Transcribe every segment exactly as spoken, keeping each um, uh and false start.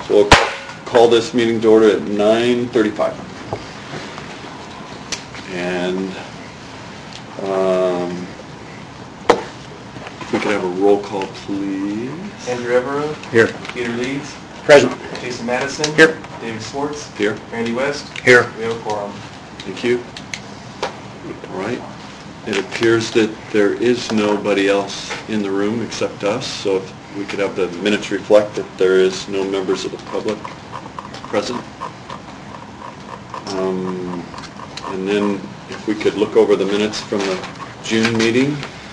So we'll call this meeting to order at nine thirty-five. And um, if we could have a roll call, please. Andrew Evero. Here. Peter Leeds. Present. Jason Madison. Here. David Swartz. Here. Randy West. Here. We have a quorum. Thank you. All right. It appears that there is nobody else in the room except us, so if we could have the minutes reflect that there is no members of the public present. Um, and then if we could look over the minutes from the June meeting.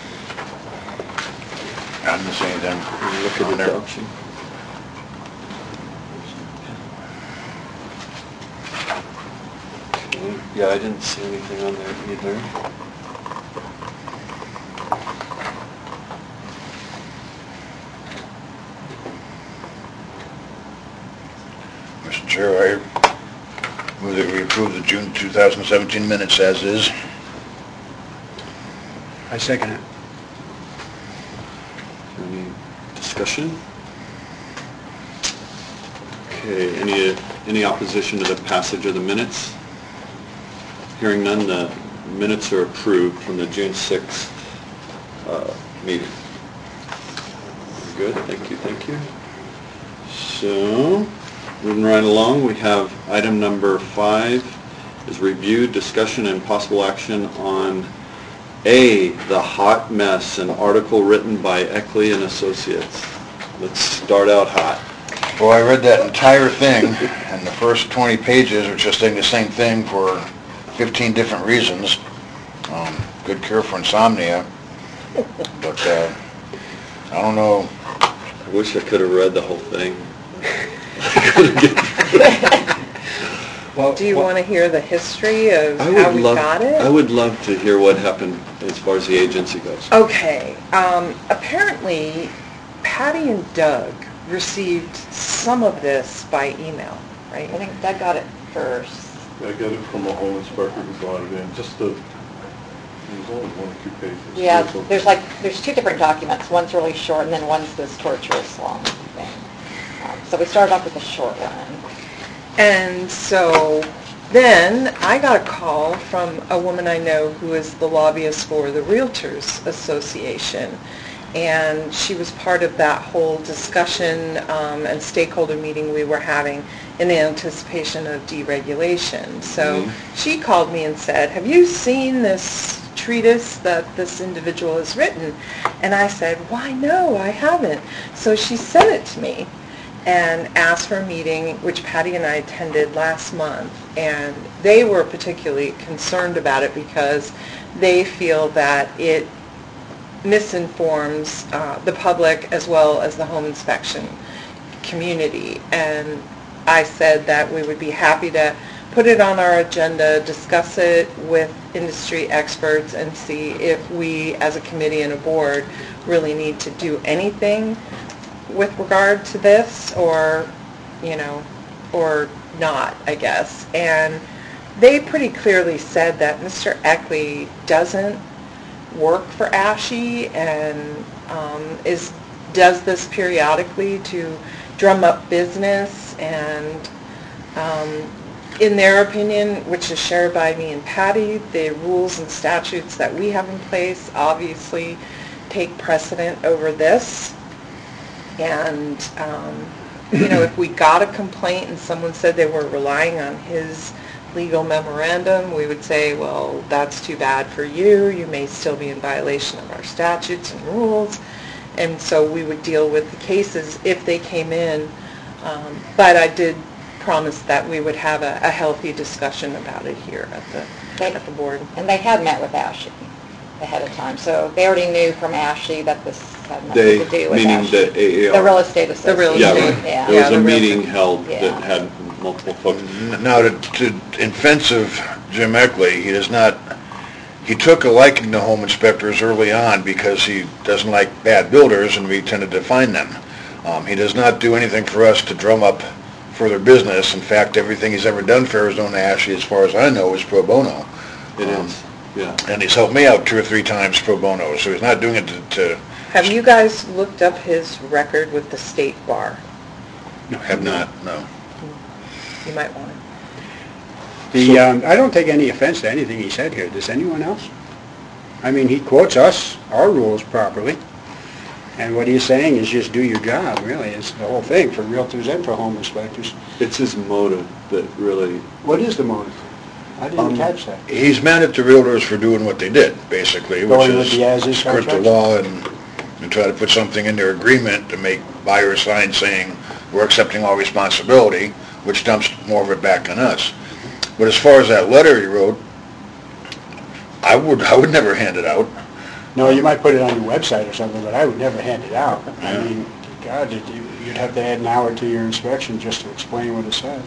I'm the same then. And look at adoption. Okay. Yeah, I didn't see anything on there either. Mister Chair, I move that we approve the June two thousand seventeen minutes as is. I second it. Any discussion? Okay, any, any opposition to the passage of the minutes? Hearing none, the minutes are approved from the June sixth uh, meeting. Good, thank you, thank you. So, moving right along, we have item number five is review, discussion, and possible action on A, the hot mess, an article written by Eckley and Associates. Let's start out hot. Well, I read that entire thing, and the first twenty pages are just saying the same thing for fifteen different reasons. Um, good cure for insomnia, but uh, I don't know. I wish I could have read the whole thing. Well, Do you well, want to hear the history of I how we love, got it? I would love to hear what happened as far as the agency goes. Okay. Um, apparently, Patty and Doug received some of this by email, right? I think Doug got it first. I got it from a home inspector who brought it in, just the, it was only one or two pages. Yeah, there's like, there's two different documents. One's really short and then one's this torturous long thing. Um, so we started off with the short one. And so then I got a call from a woman I know who is the lobbyist for the Realtors Association. And she was part of that whole discussion um, and stakeholder meeting we were having in anticipation of deregulation. So mm-hmm. she called me and said, have you seen this treatise that this individual has written? And I said, why, no, I haven't. So she sent it to me and asked for a meeting, which Patty and I attended last month. And they were particularly concerned about it because they feel that it misinforms uh, the public as well as the home inspection community. And I said that we would be happy to put it on our agenda, discuss it with industry experts, and see if we as a committee and a board really need to do anything with regard to this, or, you know, or not, I guess. And they pretty clearly said that Mister Eckley doesn't work for ASHI and um, is does this periodically to drum up business, and um, in their opinion, which is shared by me and Patty, the rules and statutes that we have in place obviously take precedent over this. And um, you know, if we got a complaint and someone said they were relying on his legal memorandum, we would say, well, that's too bad for you. You may still be in violation of our statutes and rules. And so we would deal with the cases if they came in. Um, but I did promise that we would have a, a healthy discussion about it here at the they, at the board. And they had met with ASHI ahead of time, so they already knew from ASHI that this had nothing They, to do with meaning ASHI. the A A R. The real estate association. The real Yeah, estate. Yeah. there was Yeah, a the real meeting estate. held Yeah. that had multiple folks. Now, to, to in defense of Jim Eckley, he does not, he took a liking to home inspectors early on because he doesn't like bad builders, and we tended to find them. Um, he does not do anything for us to drum up further business. In fact, everything he's ever done for Arizona ASHI, as far as I know, is pro bono. It um, is, yeah. And he's helped me out two or three times pro bono, so he's not doing it to... to Have you guys looked up his record with the state bar? No, Have not, no. You might want to. The, um, I don't take any offense to anything he said here. Does anyone else? I mean, he quotes us, our rules properly, and what he's saying is just do your job, really. It's the whole thing for realtors and for home inspectors. It's his motive that really, What is the motive? I didn't Um, catch that. He's mad at the realtors for doing what they did, basically, which Going with is the as-is skirt the contracts? law and, and try to put something in their agreement to make buyers sign saying, we're accepting all responsibility, which dumps more of it back on us. But as far as that letter he wrote, I would, I would never hand it out. No, you might put it on your website or something, but I would never hand it out. I Yeah. mean, God, you'd you'd have to add an hour to your inspection just to explain what it says.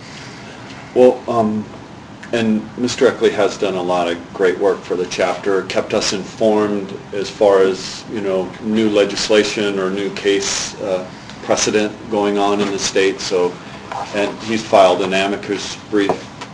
well, um, and Mister Eckley has done a lot of great work for the chapter, kept us informed as far as, you know, new legislation or new case uh, precedent going on in the state, so, and he's filed an amicus brief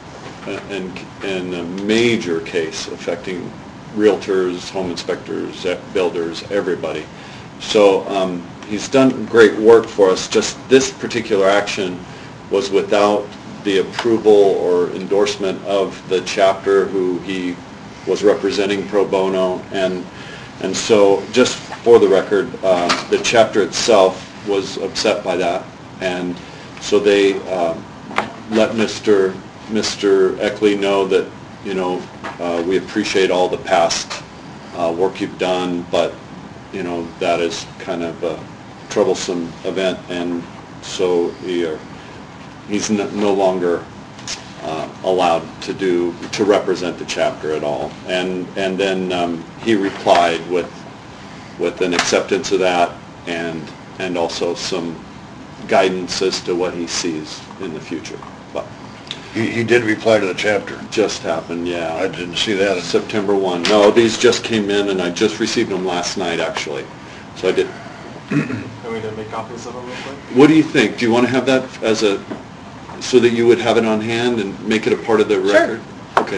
in, in a major case affecting realtors, home inspectors, builders, everybody. So um, he's done great work for us. Just this particular action was without the approval or endorsement of the chapter who he was representing pro bono. And, and so just for the record, uh, the chapter itself was upset by that. And so they uh, let Mister Mister Eckley know that, you know, uh, we appreciate all the past uh, work you've done, but, you know, that is kind of a troublesome event, and so he, uh, he's no, no longer uh, allowed to do, to represent the chapter at all. And, and then um, he replied with, with an acceptance of that and, and also some guidance as to what he sees in the future. But He, he did reply to the chapter. just happened, yeah. I didn't see that. September first. No, these just came in, and I just received them last night, actually. So I did. Can we then make copies of them real quick? What do you think? Do you want to have that as a, so that you would have it on hand and make it a part of the Sure. record? Okay.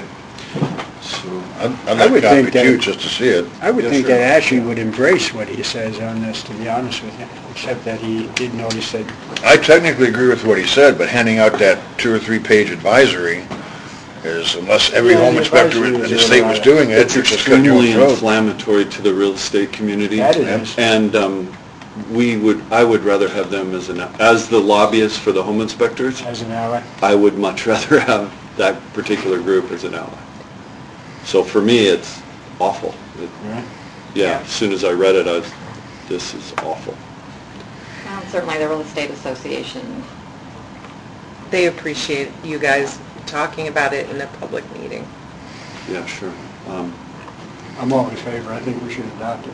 So, I'd, I I'd like would a copy think that- too, just to see it. I would Yeah, think sure. that Ashley would embrace what he says on this, to be honest with you, except that he did notice that, I technically agree with what he said, but handing out that two or three page advisory is, unless every Yeah, home the inspector advisory in is the a state lot was of- doing it, it's it's just cutting you extremely off the road. inflammatory to the real estate community. that it is. And um, we would, I would rather have them as an, as the lobbyists for the home inspectors. As an ally. I would much rather have that particular group as an ally. So for me, it's awful. It- Right. Yeah, as soon as I read it, I was, this is awful. Um, Certainly the Real Estate Association. They appreciate you guys talking about it in a public meeting. Yeah, sure. Um, I'm all in favor. I think we should adopt it.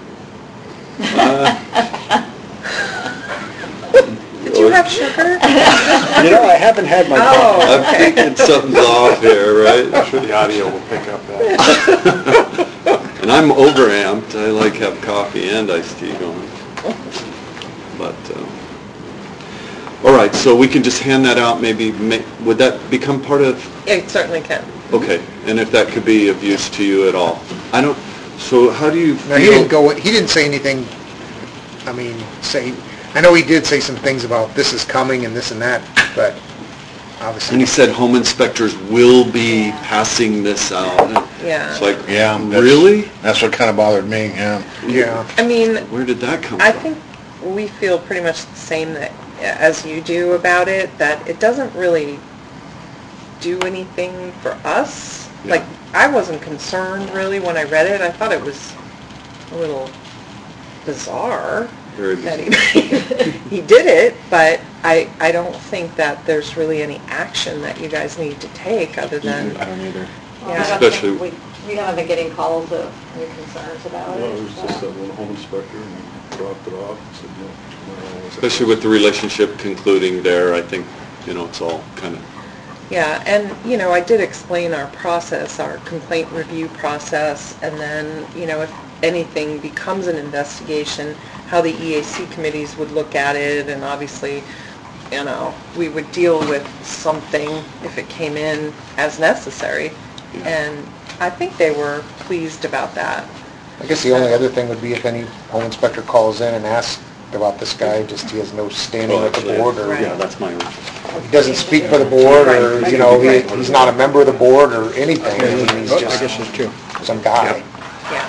Did you have sugar? You know, I haven't had my Oh. coffee. I'm thinking something's off here, I'm right? sure the audio will pick up that. And I'm overamped. I like have coffee and iced tea going. But, uh, all right, so we can just hand that out, maybe, ma- would that become part of, It certainly can. okay, and if that could be of use to you at all? I don't, so how do you No, he feel- didn't go, he didn't say anything, I mean, say, I know he did say some things about this is coming and this and that, but obviously. And he said home inspectors will be passing this out. Yeah. It's like, Yeah. that's- really? That's what kind of bothered me, yeah. Yeah. I mean, Where did that come I from? think we feel pretty much the same that, as you do about it, that it doesn't really do anything for us. Yeah. Like, I wasn't concerned really when I read it. I thought it was a little bizarre Very that he, he did it, but I, I don't think that there's really any action that you guys need to take other than, I don't either. Well, Yeah. I don't Especially- think We we haven't been getting calls of any concerns about No, it. it was just so. that one home inspector and he dropped it off and said, yeah. no, it's- Especially with the relationship concluding there, I think, you know, it's all kind of, yeah, and, you know, I did explain our process, our complaint review process, and then, you know, if anything becomes an investigation, how the E A C committees would look at it, and obviously, you know, we would deal with something if it came in as necessary. Yeah. And I think they were pleased about that. I guess the only other thing would be if any home inspector calls in and asks about this guy, just he has no standing Oh, with the actually, board, or Yeah, that's my, he doesn't speak for the board, or, you know, he- he's not a member of the board or anything. I mean, he's Oh, I guess just it's true. some guy. Yeah.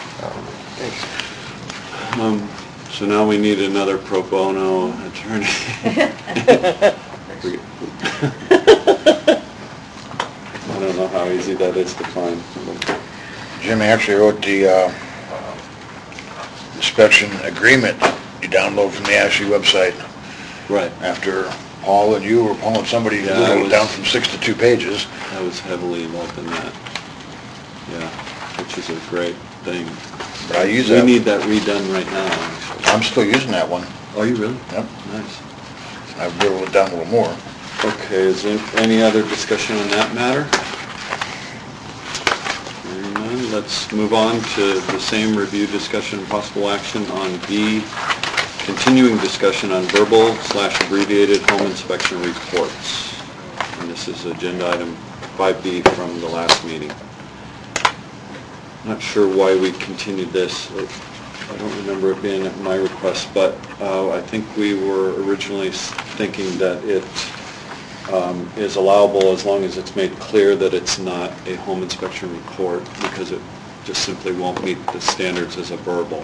um, so now we need another pro bono attorney. We- I don't know how easy that is to find. Jim actually wrote the uh, inspection agreement you download from the A S H I website Right, after Paul and you, or Paul and somebody, Yeah, I whittled it was- down from six to two pages. I was heavily involved in that. Yeah, which is a great thing. But I use We that. need that redone right now, actually. I'm still using that one. Oh, you really? Yep. Nice. I've whittled it down a little more. Okay, is there any other discussion on that matter? Hearing none, let's move on to the same review, discussion, and possible action on B, continuing discussion on verbal slash abbreviated home inspection reports. And this is agenda item five B from the last meeting. Not sure why we continued this. I don't remember it being at my request, but uh, I think we were originally s- thinking that it um, is allowable as long as it's made clear that it's not a home inspection report, because it just simply won't meet the standards as a verbal.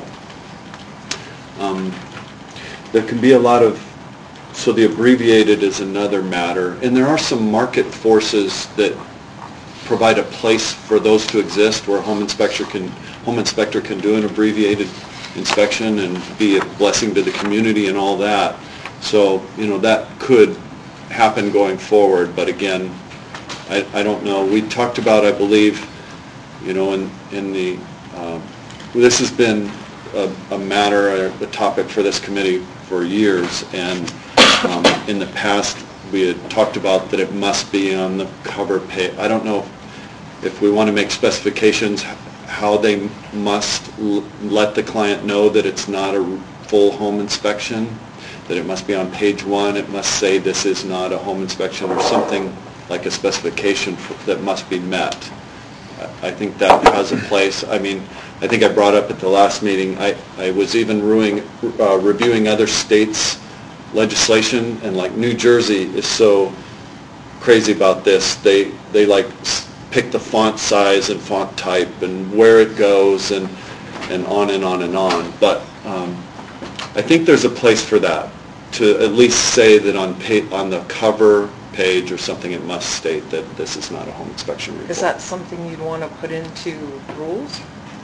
Um, There can be a lot of, so the abbreviated is another matter, and there are some market forces that provide a place for those to exist where home inspector can, home inspector can do an abbreviated inspection and be a blessing to the community and all that. So, you know, that could happen going forward, but again, I, I don't know. We talked about, I believe, you know, in, in the, um, this has been a, a matter, a, a topic for this committee for years, and um, in the past, we had talked about that it must be on the cover page. I don't know if we want to make specifications how they must l- let the client know that it's not a full home inspection, that it must be on page one, it must say this is not a home inspection, or something like a specification for, that must be met. I I think that has a place. I mean, I think I brought up at the last meeting, I, I was even reviewing, uh, reviewing other states' legislation, and like New Jersey is so crazy about this. They, they like s- pick the font size and font type and where it goes, and, and on and on and on. But um, I think there's a place for that, to at least say that on pa- on the cover page or something, it must state that this is not a home inspection report. Is that something you'd want to put into rules?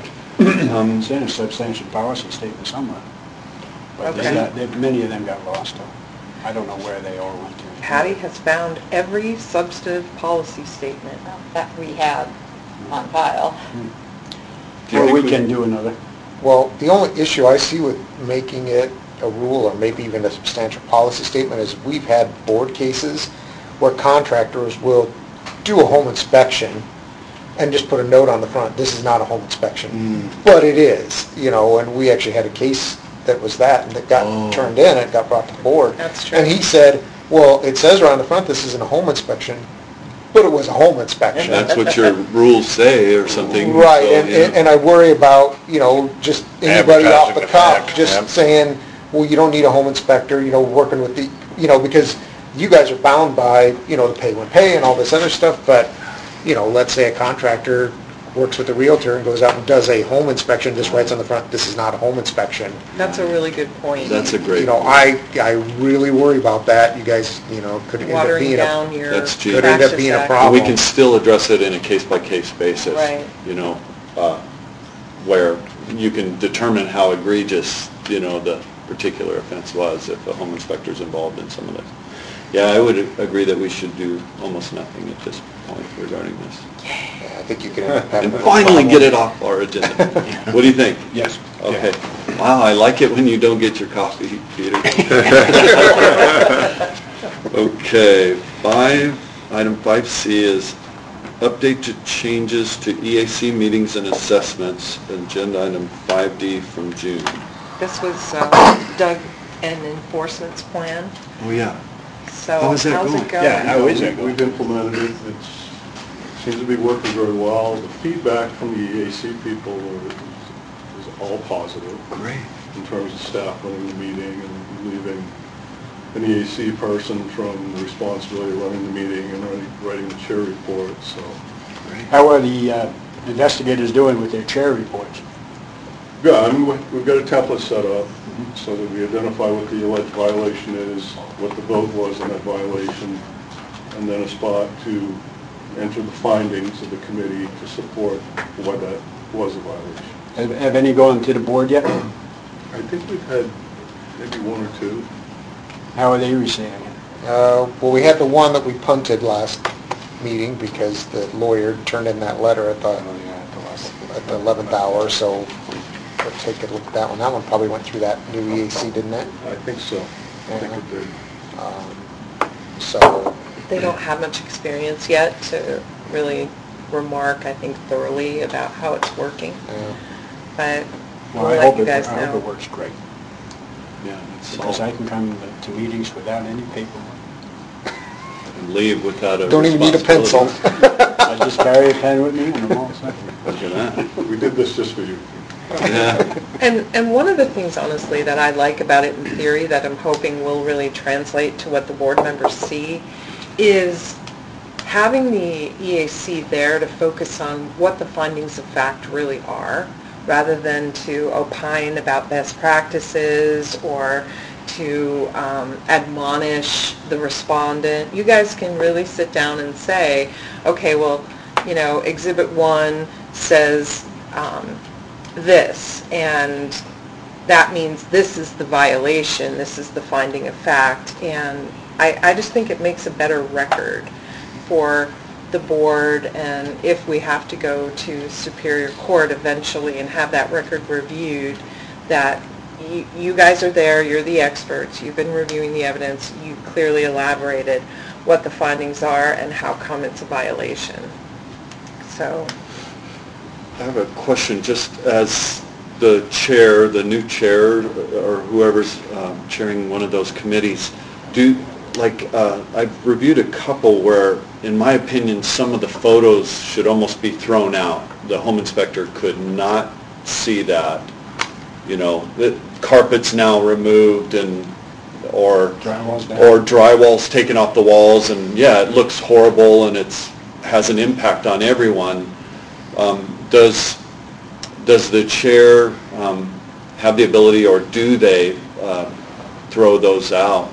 Um, It's in a substantial policy statement somewhere. But they Okay. got, they- many of them got lost, though. I don't know where they all went to. Patty has found every substantive policy statement. That we had on file. Do you Or think we we- can do another. Well, the only issue I see with making it a rule, or maybe even a substantial policy statement, is we've had board cases where contractors will do a home inspection and just put a note on the front, this is not a home inspection. But it is, you know, and we actually had a case that was that, and that got Oh. turned in, it got brought to the board. That's true. And he said, well, it says right on the front, this isn't a home inspection, but it was a home inspection. That's what your rules say or something. Right, so, and, yeah. and I worry about, you know, just anybody off Advertising the the cuff, fact, just yep. saying, well, you don't need a home inspector, you know, working with the, you know, because you guys are bound by, you know, the pay when pay and all this other stuff, but, you know, let's say a contractor works with a realtor and goes out and does a home inspection, just writes on the front, this is not a home inspection. That's a really good point. That's a great You know, point. I, I really worry about that, you guys, you know, could end up Watering being a, down your That's could genius. end up practice being a act. problem. We can still address it in a case-by-case basis. Right. You know, uh, where you can determine how egregious, you know, the particular offense was if a home inspector's involved in some of this. Yeah, I would agree that we should do almost nothing at this point regarding this. Yeah, I think you could end up having And a finally problem. get it off our agenda. What do you think? Yes. Okay. Wow, I like it when you don't get your coffee, Peter. Okay, five, item five C is update to changes to E A C meetings and assessments, agenda item five D from June. This was uh, Doug and Enforcement's plan, Oh, yeah. so How is that how's going? it going? Yeah, how is it We've going? implemented it, it's, seems to be working very well. The feedback from the E A C people are- is all positive. Great. in terms of staff running the meeting and leaving an E A C person from the responsibility of running the meeting and writing- writing the chair report, so. How are the uh, investigators doing with their chair reports? Yeah, I mean, we- we've got a template set up so that we identify what the alleged violation is, what the vote was on that violation, and then a spot to enter the findings of the committee to support why that was a violation. Have have any gone to the board yet? I think we've had maybe one or two. How are they receiving it? Uh, Well, we had the one that we punted last meeting because the lawyer turned in that letter at the, at the eleventh hour, so we'll take a look at that one. That one probably went through that new E A C, didn't it? I think so. I think it did. Um, So, They don't have much experience yet to really remark, I think, thoroughly about how it's working, uh, but Well, we'll I let hope you it, guys I hope it know. works great, Yeah, it's because all, I can come to meetings without any paperwork. and leave without a don't even need a pencil. responsibility. I just carry a pen with me and I'm all set. Look at that. We did this just for you. Yeah. And, and one of the things, honestly, that I like about it in theory, that I'm hoping will really translate to what the board members see, is having the E A C there to focus on what the findings of fact really are, rather than to opine about best practices or to um, admonish the respondent. You guys can really sit down and say, okay, well, you know, Exhibit one says um, this, and that means this is the violation, this is the finding of fact, and I, I just think it makes a better record for the board, and if we have to go to Superior Court eventually and have that record reviewed, that you, you guys are there, you're the experts, you've been reviewing the evidence, you clearly elaborated what the findings are and how come it's a violation. So, I have a question, just as the chair, the new chair, or whoever's um, chairing one of those committees, do, like, uh, I've reviewed a couple where, in my opinion, some of the photos should almost be thrown out. The home inspector could not see that, you know, the carpet's now removed and, or, Drywall's down. or drywall's taken off the walls, and yeah, it looks horrible and it's, has an impact on everyone. Um, Does, does the chair um, have the ability, or do they uh, throw those out?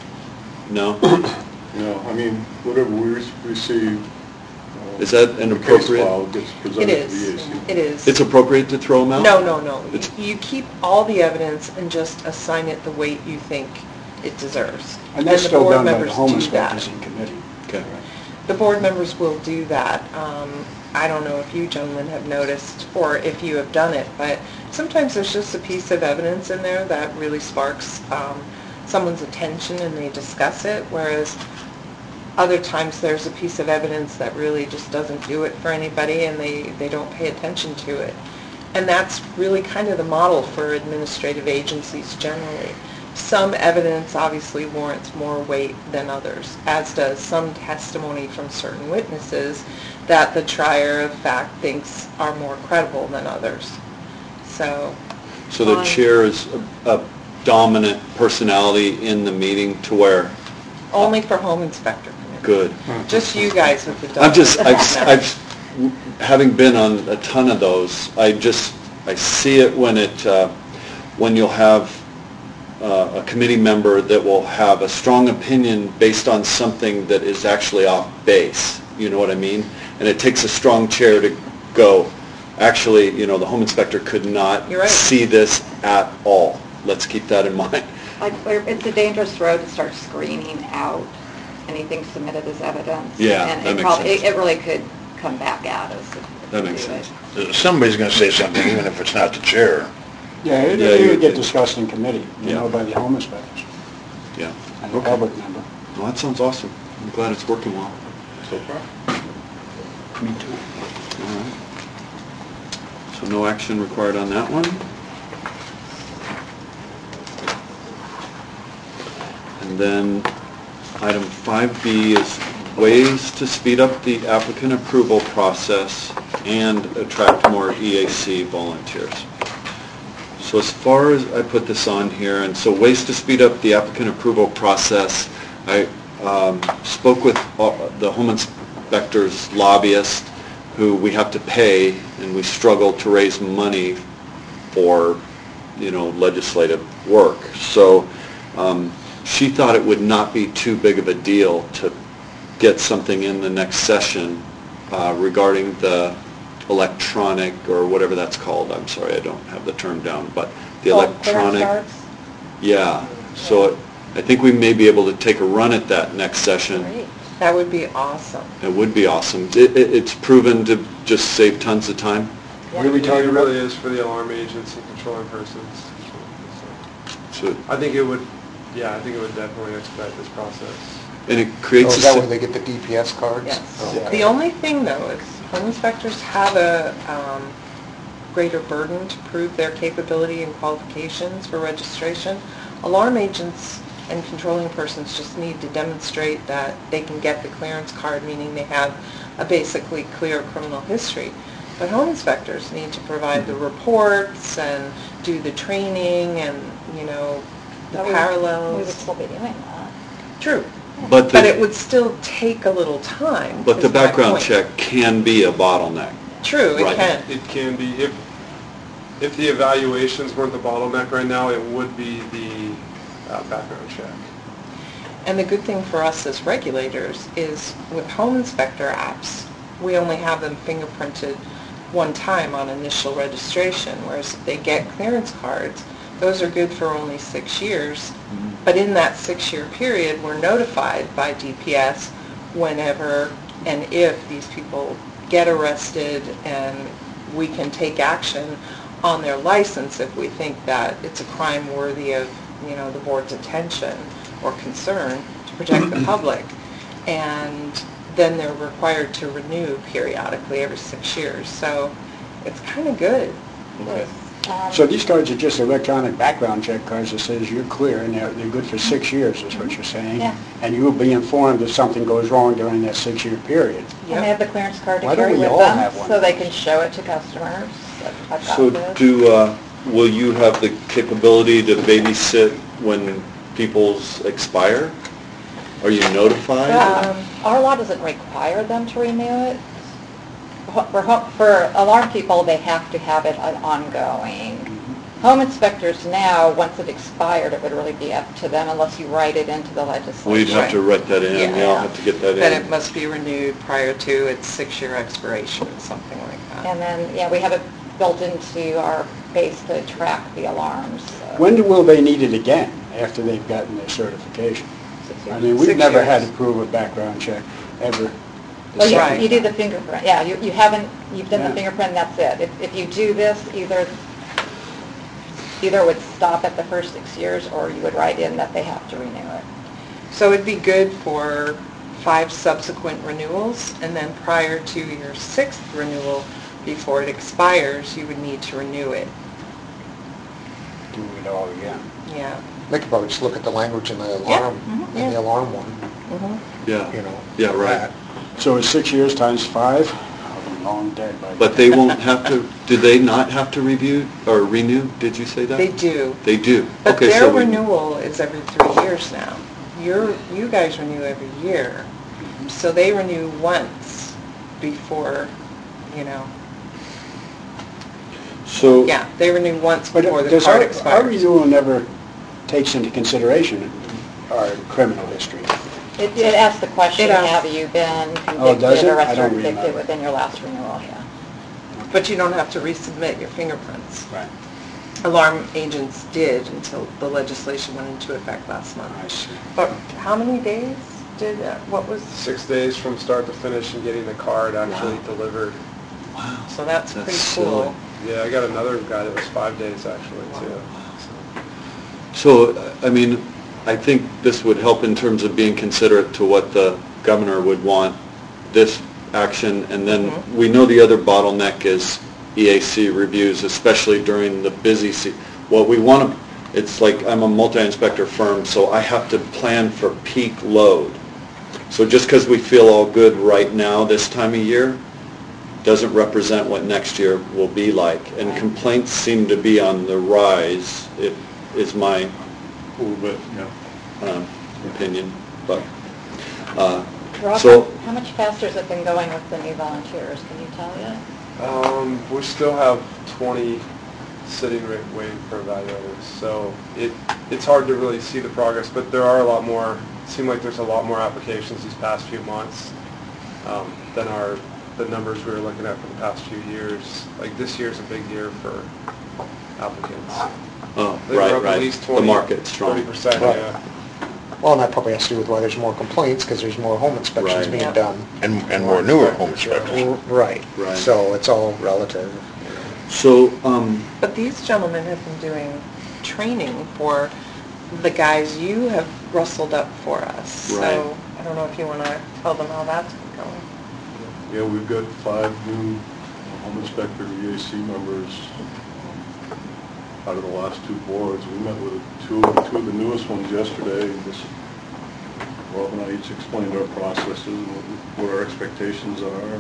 No? No, I mean, whatever we re- receive. uh, Is that an the case appropriate- file gets it presented to the E A is, C. it is. It's appropriate to throw them out? No, no, no. It's- You keep all the evidence and just assign it the weight you think it deserves. And that's the still board done by the members home do that. inspectors in committee. Okay. The board members will do that. Um, I don't know if you gentlemen have noticed or if you have done it, but sometimes there's just a piece of evidence in there that really sparks um, someone's attention and they discuss it, whereas other times there's a piece of evidence that really just doesn't do it for anybody and they, they don't pay attention to it. And that's really kind of the model for administrative agencies generally. Some evidence obviously warrants more weight than others, as does some testimony from certain witnesses that the trier of fact thinks are more credible than others. So, So the Fine. chair is a a dominant personality in the meeting to where, only for home inspector committee. good. Just you guys with the I'm just, I've, dominant- I've, having been on a ton of those, I just, I see it when it, uh, when you'll have uh, a committee member that will have a strong opinion based on something that is actually off base, you know what I mean? And it takes a strong chair to go, actually, you know, the home inspector could not You're right. see this at all. Let's keep that in mind. Like, we're- it's a dangerous road to start screening out anything submitted as evidence. Yeah, And that it makes prob- sense. it- It really could come back at us if if That we makes do it. sense. Somebody's going to say something, even if it's not the chair. Yeah, it Yeah, it you would get would- discussed in committee, you Yeah. know, by the home inspectors Yeah. and the Okay. public member. Well, that sounds awesome. I'm glad it's working well. So far. Me too. All right. So no action required on that one. And then item five B is ways to speed up the applicant approval process and attract more E A C volunteers. So as far as, I put this on here, and so ways to speed up the applicant approval process, I um, spoke with uh, the home inspector's lobbyist, who we have to pay, and we struggle to raise money for, you know, legislative work. So um, she thought it would not be too big of a deal to get something in the next session uh, regarding the electronic, or whatever that's called, I'm sorry, I don't have the term down, but the Oh, electronic... clearance Yeah, so I think we may be able to take a run at that next session. Great. That would be awesome. It would be awesome. It, it, it's proven to just save tons of time. What are we Yeah, talking it about? really is for the alarm agents and controlling persons. So, I think it would, yeah, I think it would definitely expedite this process. and it Oh, creates is a... that si- where they get the D P S cards? Yes. Oh, okay. The only thing, though, is home inspectors have a um, greater burden to prove their capability and qualifications for registration. Alarm agents and controlling persons just need to demonstrate that they can get the clearance card, meaning they have a basically clear criminal history. But home inspectors need to provide the reports and do the training and, you know, the But we- parallels. We would still be doing that. True. But But it the, would still take a little time. but the is my background point. check can be a bottleneck. True, it Right. can. It can be, if, if the evaluations weren't the bottleneck right now, it would be the uh, background check. And the good thing for us as regulators is with home inspector apps, we only have them fingerprinted one time on initial registration, whereas if they get clearance cards, those are good for only six years. But in that six-year period, we're notified by D P S whenever and if these people get arrested, and we can take action on their license if we think that it's a crime worthy of, you know, the board's attention or concern to protect the public. And then they're required to renew periodically every six years. So it's kind of good. Okay. Um, So these cards are just electronic background check cards that says you're clear, and they're, they're good for six years, is what you're saying? Yeah. And you'll be informed if something goes wrong during that six-year period. And they have the clearance card to Why don't carry we with all them, have one? so they can show it to customers. that I've got So this. do, uh, will you have the capability to babysit when people's expire? Are you notified? Um, Our law doesn't require them to renew it. For, ho- for alarm people, they have to have it on- ongoing. Home inspectors now, once it expired, it would really be up to them unless you write it into the legislation. We'd have to write that in, Yeah. yeah, I'll have to get that Then it in. must be renewed prior to its six-year expiration, something like that. And then, yeah, we have it built into our base to track the alarms. so. When do- will they need it again, after they've gotten their certification? Six I years. mean, we've Six never had years. to prove a background check, ever. Well, you, Right. you do the fingerprint, yeah, you, you haven't, you've done the Yeah. fingerprint, that's it. If, if you do this, either, either it would stop at the first six years, or you would write in that they have to renew it. So it'd be good for five subsequent renewals, and then prior to your sixth renewal, before it expires, you would need to renew it. Do it all again. Yeah. They could probably just look at the language in the alarm, mhm, in the yeah. alarm one, Mhm. Yeah, you know. yeah, right. So it's six years times five? I'll be long dead by then. But they won't have to, do they not have to review or renew? Did you say that? They do. They do. But Okay, their so we- renewal is every three years now. Your, you guys renew every year. So they renew once before, you know, So, yeah, they renew once But before the does card our, our expires. renewal never takes into consideration our criminal history? It, it asks the question, It asks- have you been Oh, does convicted, it? I arrested, or don't convicted remember. within your last renewal, yeah. But you don't have to resubmit your fingerprints. Right. Alarm agents did until the legislation went into effect last month. I see. But how many days did, uh, what was, Six days from start to finish and getting the card actually Wow. delivered. wow. so that's That's pretty silly. cool. Yeah, I got another guy that was five days actually too. So, I mean, I think this would help in terms of being considerate to what the governor would want, this action, and then Mhm. we know the other bottleneck is E A C reviews, especially during the busy season. What we want to, it's like, I'm a multi-inspector firm, so I have to plan for peak load. So just because we feel all good right now this time of year, doesn't represent what next year will be like. And complaints seem to be on the rise, it is my A little bit, yeah. um, opinion, but, uh, Rob, so, how much faster has it been going with the new volunteers? Can you tell yet? Um, we still have twenty sitting right waiting for evaluators, so it, it's hard to really see the progress, but there are a lot more, it seems like there's a lot more applications these past few months um, than our, the numbers we were looking at for the past few years. Like this year's a big year for applicants. oh, They were right, up at right, least the twenty, market's strong. thirty percent, Right. yeah. Well, and that probably has to do with why there's more complaints, because there's more home inspections Right. being Yeah. done. And, and more newer home inspectors. Right. Right. So it's all relative. So, um, But these gentlemen have been doing training for the guys you have rustled up for us. Right. So I don't know if you want to tell them how that's going. Yeah, we've got five new home inspector E A C members out of the last two boards. We met with two, two of the newest ones yesterday. This, Rob and I each explained our processes and what, what our expectations are.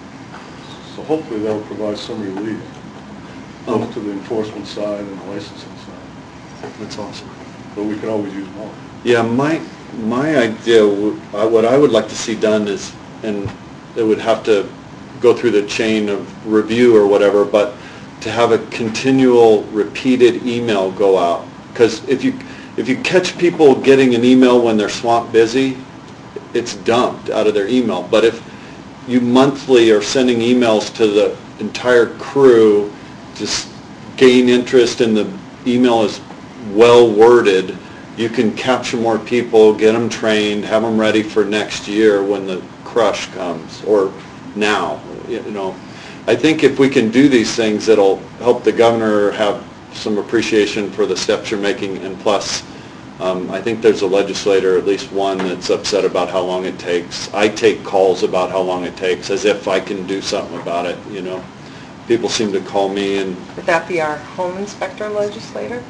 So hopefully that'll provide some relief, both Oh. to the enforcement side and the licensing side. that's awesome. But we could always use more. Yeah, my, my idea, w- uh, what I would like to see done is, and it would have to go through the chain of review or whatever, but to have a continual repeated email go out. Because if you, if you catch people getting an email when they're swamp busy, it's dumped out of their email. But if you monthly are sending emails to the entire crew, just gain interest and the email is well worded, you can capture more people, get them trained, have them ready for next year when the crush comes, or now, you know. I think if we can do these things, it'll help the governor have some appreciation for the steps you're making, and plus, um, I think there's a legislator, at least one, that's upset about how long it takes. I take calls about how long it takes, as if I can do something about it, you know. People seem to call me and, Would that be our home inspector legislator?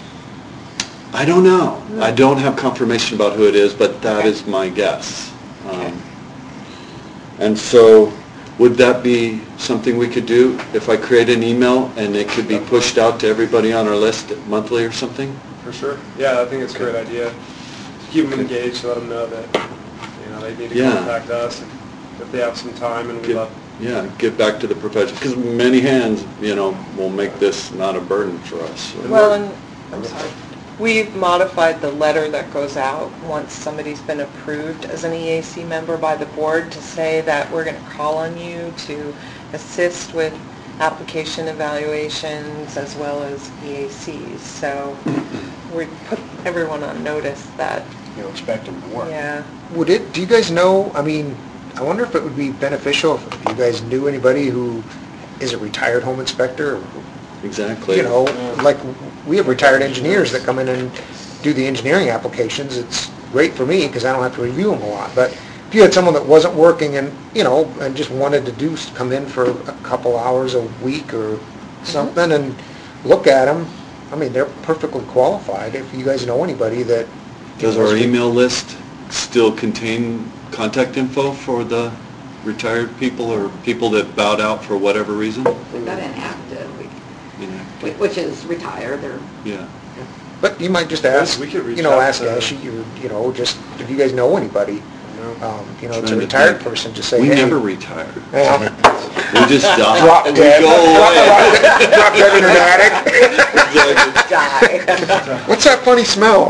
I don't know. I don't have confirmation about who it is, but that Okay. is my guess. Okay. Um, And so, would that be something we could do if I create an email and it could be pushed out to everybody on our list monthly or something? For sure. Yeah, I think it's a great idea. Keep them engaged, let them know that, you know, they need to Yeah. contact us if they have some time, and we Give- love. Yeah, give back to the profession, because many hands, you know, will make this not a burden for us. Well, and, I'm sorry, we've modified the letter that goes out once somebody's been approved as an E A C member by the board to say that we're going to call on you to assist with application evaluations as well as E A Cs. So we put everyone on notice that, You know, expect them to work. yeah. Would it, do you guys know, I mean, I wonder if it would be beneficial if you guys knew anybody who is a retired home inspector, Exactly. you know, like, we have retired engineers that come in and do the engineering applications. It's great for me because I don't have to review them a lot. But if you had someone that wasn't working and, you know, and just wanted to do, come in for a couple hours a week or something and look at them, I mean, they're perfectly qualified. If you guys know anybody that... Does our email list still contain contact info for the retired people or people that bowed out for whatever reason? We've got inactive, we- Yeah. whi- which is retired, they're, Yeah. But you might just ask, We could reach you know, out ask to- Ashley, or, you know, just, if you guys know anybody, No. um, you know, it's a Trying to retired think. person, just say, We hey. never retire. Yeah. We just die. Drop We dead. go away. Drop dead in an attic. Die. What's that funny smell?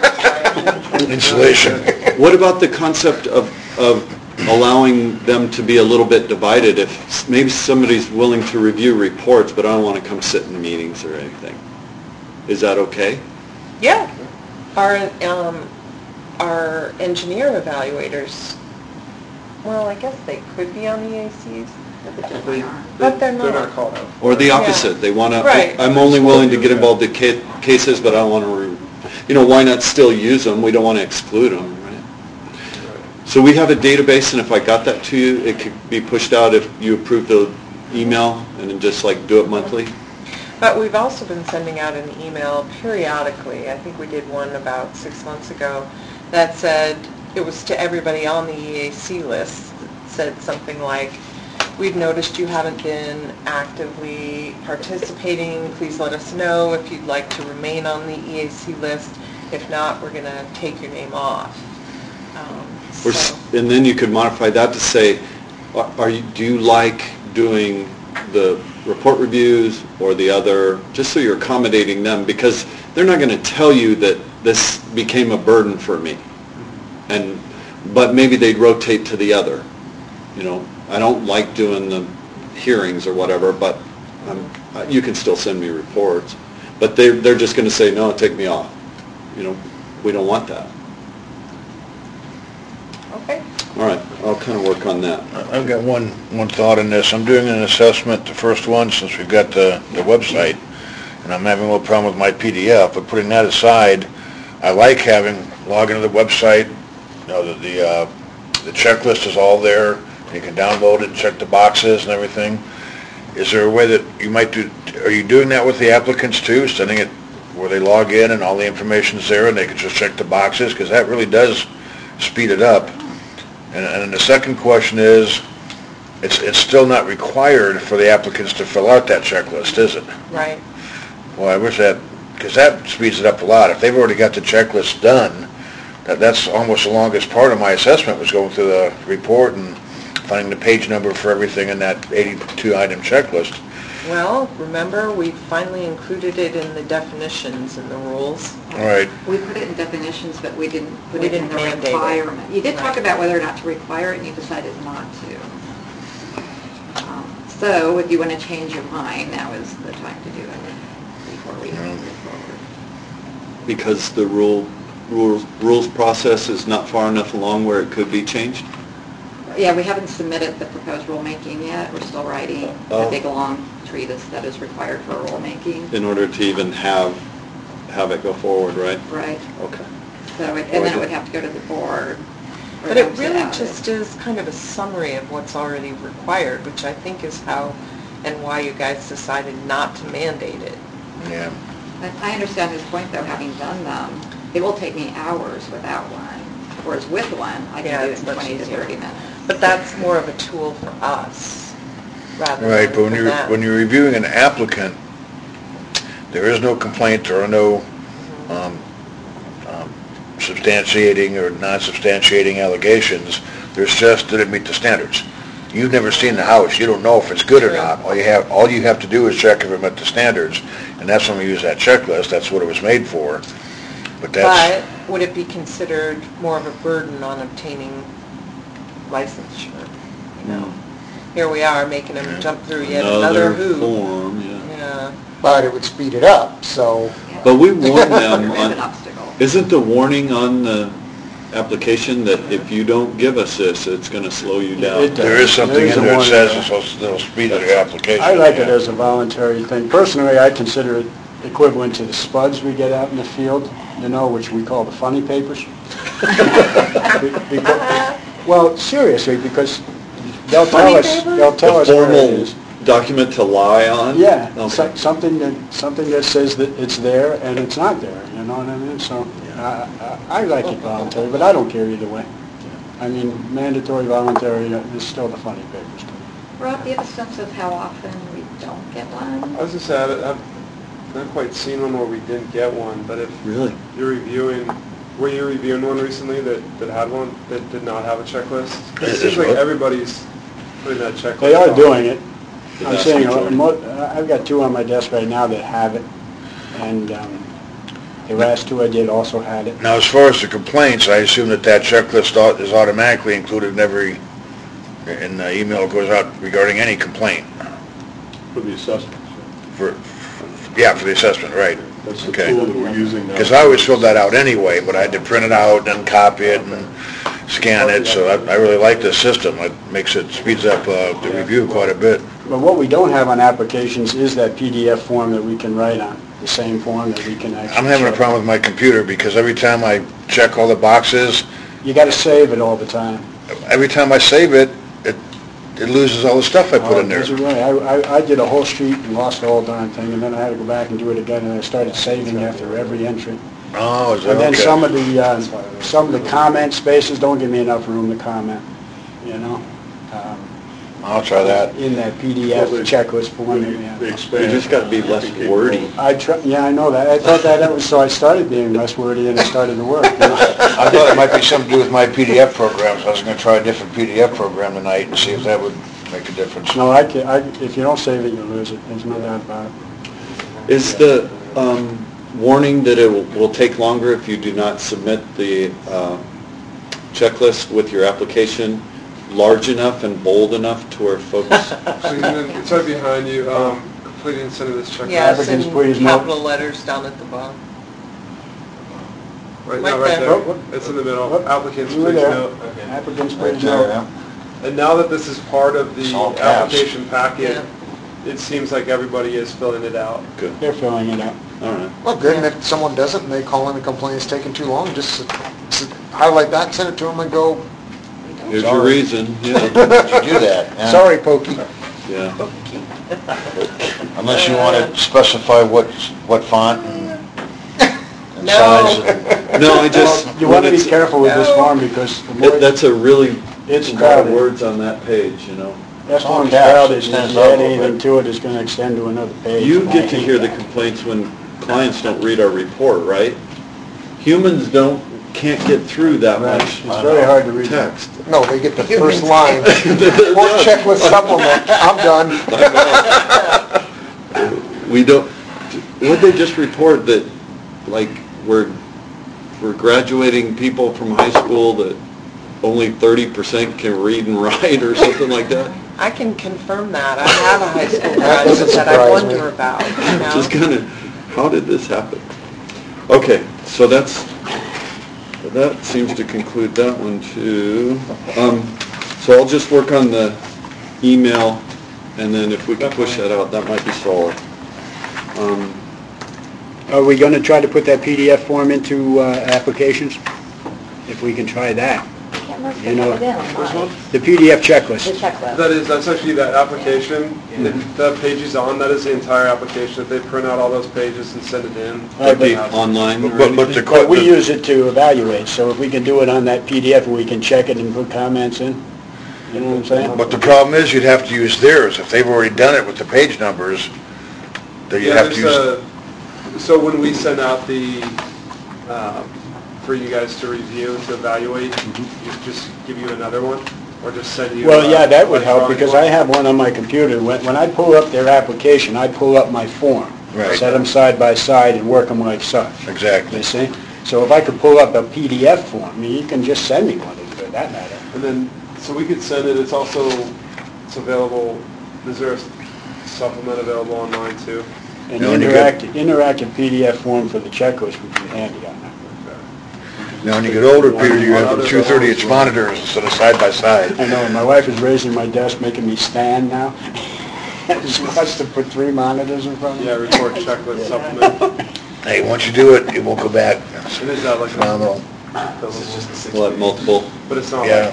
Insulation. What about the concept of, of allowing them to be a little bit divided? If maybe somebody's willing to review reports, but I don't want to come sit in the meetings or anything. Is that okay? Yeah. Our, um, our engineer evaluators, well, I guess they could be on the E A Cs. but the They- generally aren't. But they're They're not. not called out. Or the Yeah. opposite, they want to, Right. I'm only willing to get involved in ca- cases, but I don't want to, you know, why not still use them? We don't want to exclude them, right? So we have a database, and if I got that to you, it could be pushed out if you approve the email, and then just like do it monthly? But we've also been sending out an email periodically, I think we did one about six months ago, that said, it was to everybody on the E A C list, that said something like, we've noticed you haven't been actively participating. Please let us know if you'd like to remain on the E A C list. If not, we're going to take your name off. Um, Or so- s- And then you could modify that to say, are are you, do you like doing the report reviews or the other, just so you're accommodating them, because they're not going to tell you that this became a burden for me. And, but maybe they'd rotate to the other, you know. I don't like doing the hearings or whatever, but um, you can still send me reports. But they, they're just going to say, no, take me off. You know, we don't want that. Okay. All right, I'll kind of work on that. I've got one, one thought in this. I'm doing an assessment, the first one, since we've got the, the website, and I'm having a little problem with my P D F, but putting that aside, I like having, log into the website, you know, the, the, uh, the checklist is all there, you can download it and check the boxes and everything. Is there a way that you might do, are you doing that with the applicants too, sending it where they log in and all the information's there and they can just check the boxes? Because that really does speed it up. And, and then the second question is, it's, it's still not required for the applicants to fill out that checklist, is it? Right. Well, I wish that, because that speeds it up a lot. If they've already got the checklist done, that, that's almost the longest part of my assessment, was going through the report and finding the page number for everything in that eighty-two item checklist. Well, remember, we finally included it in the definitions in the rules. All right. We put it in definitions, but we didn't put We it in didn't the mandate it. requirement. You did talk Right. about whether or not to require it, and you decided not to. Um, So if you want to change your mind, now is the time to do it before we Yeah. move forward. Because the rule, rules, rules process is not far enough along where it could be changed? Yeah, we haven't submitted the proposed rulemaking yet. We're still writing Oh. a big, long treatise that is required for rulemaking. In order to even have, have it go forward, right? Right. Okay. So, it- and then it would have to go to the board. for But it them to really add it. just is kind of a summary of what's already required, which I think is how and why you guys decided not to mandate it. Yeah. But I understand his point, though, having done them, it will take me hours without one, whereas with one, I Yeah, can do it it's in much twenty to easier. thirty minutes. But that's more of a tool for us, rather than Right, but when for you're, them. when you're reviewing an applicant, there is no complaint, there are no um, um, substantiating or non-substantiating allegations. There's just, did it meet the standards? You've never seen the house, you don't know if it's good or True. not. All you have, all you have to do is check if it met the standards, and that's when we use that checklist, that's what it was made for. But that's, But would it be considered more of a burden on obtaining licensure? You know, here we are making them Yeah. jump through yet another hoop. form, yeah. Yeah. But it would speed it up, so, Yeah. But we warn There them is an on, obstacle. isn't the warning on the application that if you don't give us this, it's going to slow you down? It does. there is something There is in a there that warning says there. it'll, it'll speed the application. I like it yeah. as a voluntary thing. Personally, I consider it equivalent to the spuds we get out in the field, you know, which we call the funny papers. Be- because- Well, seriously, because they'll tell Funny us, papers? they'll tell The us where it formal is. document to lie on? Yeah, Okay. so- something that, something that says that it's there and it's not there, you know what I mean? So, I, I I like it voluntary, but I don't care either way. I mean, mandatory, voluntary, uh, is still the funny papers to me. Rob, do you have a sense of how often we don't get one? I was just say, I- I've not quite seen one where we didn't get one, but if Really? you're reviewing, were you reviewing one recently that, that had one, that did not have a checklist? It It seems is like what? everybody's putting that checklist They are on. doing it. The I'm vast saying, uh, majority. mo- uh, I've got two on my desk right now that have it, and um, the last two I did also had it. Now, as far as the complaints, I assume that that checklist au- is automatically included in every, in the email that goes out regarding any complaint For the assessments. for, yeah, for the assessment, right? That's the Okay. tool that we're using now. Because I always filled that out anyway, but I had to print it out and copy it and scan it, so I I really like this system. It makes it, speeds up uh, the review quite a bit. But what we don't have on applications is that P D F form that we can write on, the same form that we can actually... I'm having a check. problem with my computer because every time I check all the boxes, You gotta save it all the time. every time I save it, it, it loses all the stuff I put in there. Oh, does it really? I, I, I did a whole street and lost the whole darn thing, and then I had to go back and do it again, and I started saving after every entry. Oh, is that And then some okay? of the, uh, some of the comment spaces don't give me enough room to comment, you know? Um, I'll try that. in that P D F Well, they- checklist form that we They have. expand. You just gotta be less wordy. I try, yeah, I know that. I thought that, that was, so I started being less wordy and it started to work. you know. I thought it might be something to do with my P D F programs. I was gonna try a different P D F program tonight and see if that would make a difference. No, I can, I, if you don't save it, you lose it. There's no doubt about it. Is the um, warning that it will will take longer if you do not submit the uh, checklist with your application large enough and bold enough to where folks... So you can- it's right behind you, um, completing and sending this checklist. Yeah, it's Applicants, in please note. capital letters down at the bottom. Right, Right no, right there. there. Oh, what? It's in the middle. What? Applicants, You were please there. note. Applicants, Right please there, note. yeah. And now that this is part of It's the all caps. application packet, Yeah. it seems like everybody is filling it out. Good, They're filling it out. all right. Well, good, and if someone doesn't, and they call in and complain it's taking too long, just s- s- highlight that, send it to them and go, Here's your Sorry. reason, yeah, You do that, yeah. sorry, Pokey. yeah. Unless you want to specify what, what font and and No. size. and- No, I just... You want to when be it's- careful with this No. form because the that- more, That's a really It's lot of crowded. words on that page, you know. that all form's caps, crowded, it if stands you out a add little anything bit. to it, it's going to extend to another page. You and I get to hate hear the that. complaints when clients don't read our report, right? Humans don't, can't get through that Right, much it's very hard to read. text. No, they get the first line, report checklist supplement, I'm done. We don't, would they just report that, like, we're, we're graduating people from high school that only thirty percent can read and write or something like that? I can confirm that. I have a high school That doesn't graduate that I surprise me. wonder about, you know? Just kind of, how did this happen? Okay, so that's, that seems to conclude that one too. Um, so I'll just work on the email, and then if we can push that out, that might be solid. Um, Are we going to try to put that P D F form into uh, applications? If we can try that. I can't remember if You they know, put it in or not. The P D F The checklist. checklist. That is, that's actually that application, the the page is on, that is the entire application. If they print out all those pages and send it in. Right, Would be but- online or But, but the, anything? But we que- use it to evaluate, so if we can do it on that P D F, we can check it and put comments in. You know what I'm saying? but the problem is you'd have to use theirs. If they've already done it with the page numbers, then you Yeah, have to there's use... a, so when we send out the, um, for you guys to review, to evaluate, just- just give you another one, or just send you? Well, yeah, uh, that would help, electronic because one? I have one on my computer. When, when I pull up their application, I pull up my form. Right. Set them side by side and work them like such. Exactly. You see? So if I could pull up a P D F form, I mean, you can just send me one for that matter. And then, so we could send it, it's also, it's available, is there a supplement available online too? An Yeah, when you get- interactive, interactive P D F form for the checklist would be handy on that. Now, when you get older, Peter, you have the two thirty inch monitors instead of side by side. I know, my wife is raising my desk, making me stand now. She wants to put three monitors in front of me. Yeah, report checklist supplement. Hey, once you do it, it won't go back. It is not like, Phenomenal. this is just a six We'll have page. multiple. But it's not Yeah. like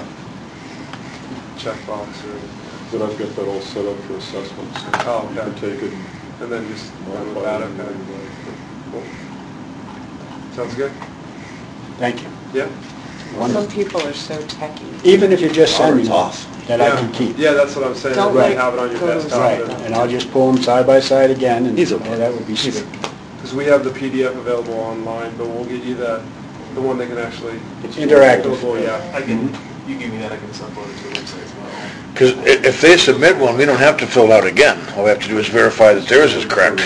checkbox or anything. But I've got that all set up for assessments. Oh, You can okay. take it, And then just run with modify that, it. okay. and Cool. Sounds good? Thank you. Yeah? Some people are so techy. Even if you just send me Robert's one awesome. that I Yeah. can keep. Yeah, that's what I'm saying, Don't you like have it on your go to desktop. Right, and I'll just pull them side by side again, and He's oh, okay. that would be sweet. Because we have the P D F available online, but we'll get you that, the one that can actually... It's interactive. Fillable, yeah. I can, you give me that, I can upload it to the website as well. Because if they submit one, we don't have to fill it out again. All we have to do is verify that theirs is correct.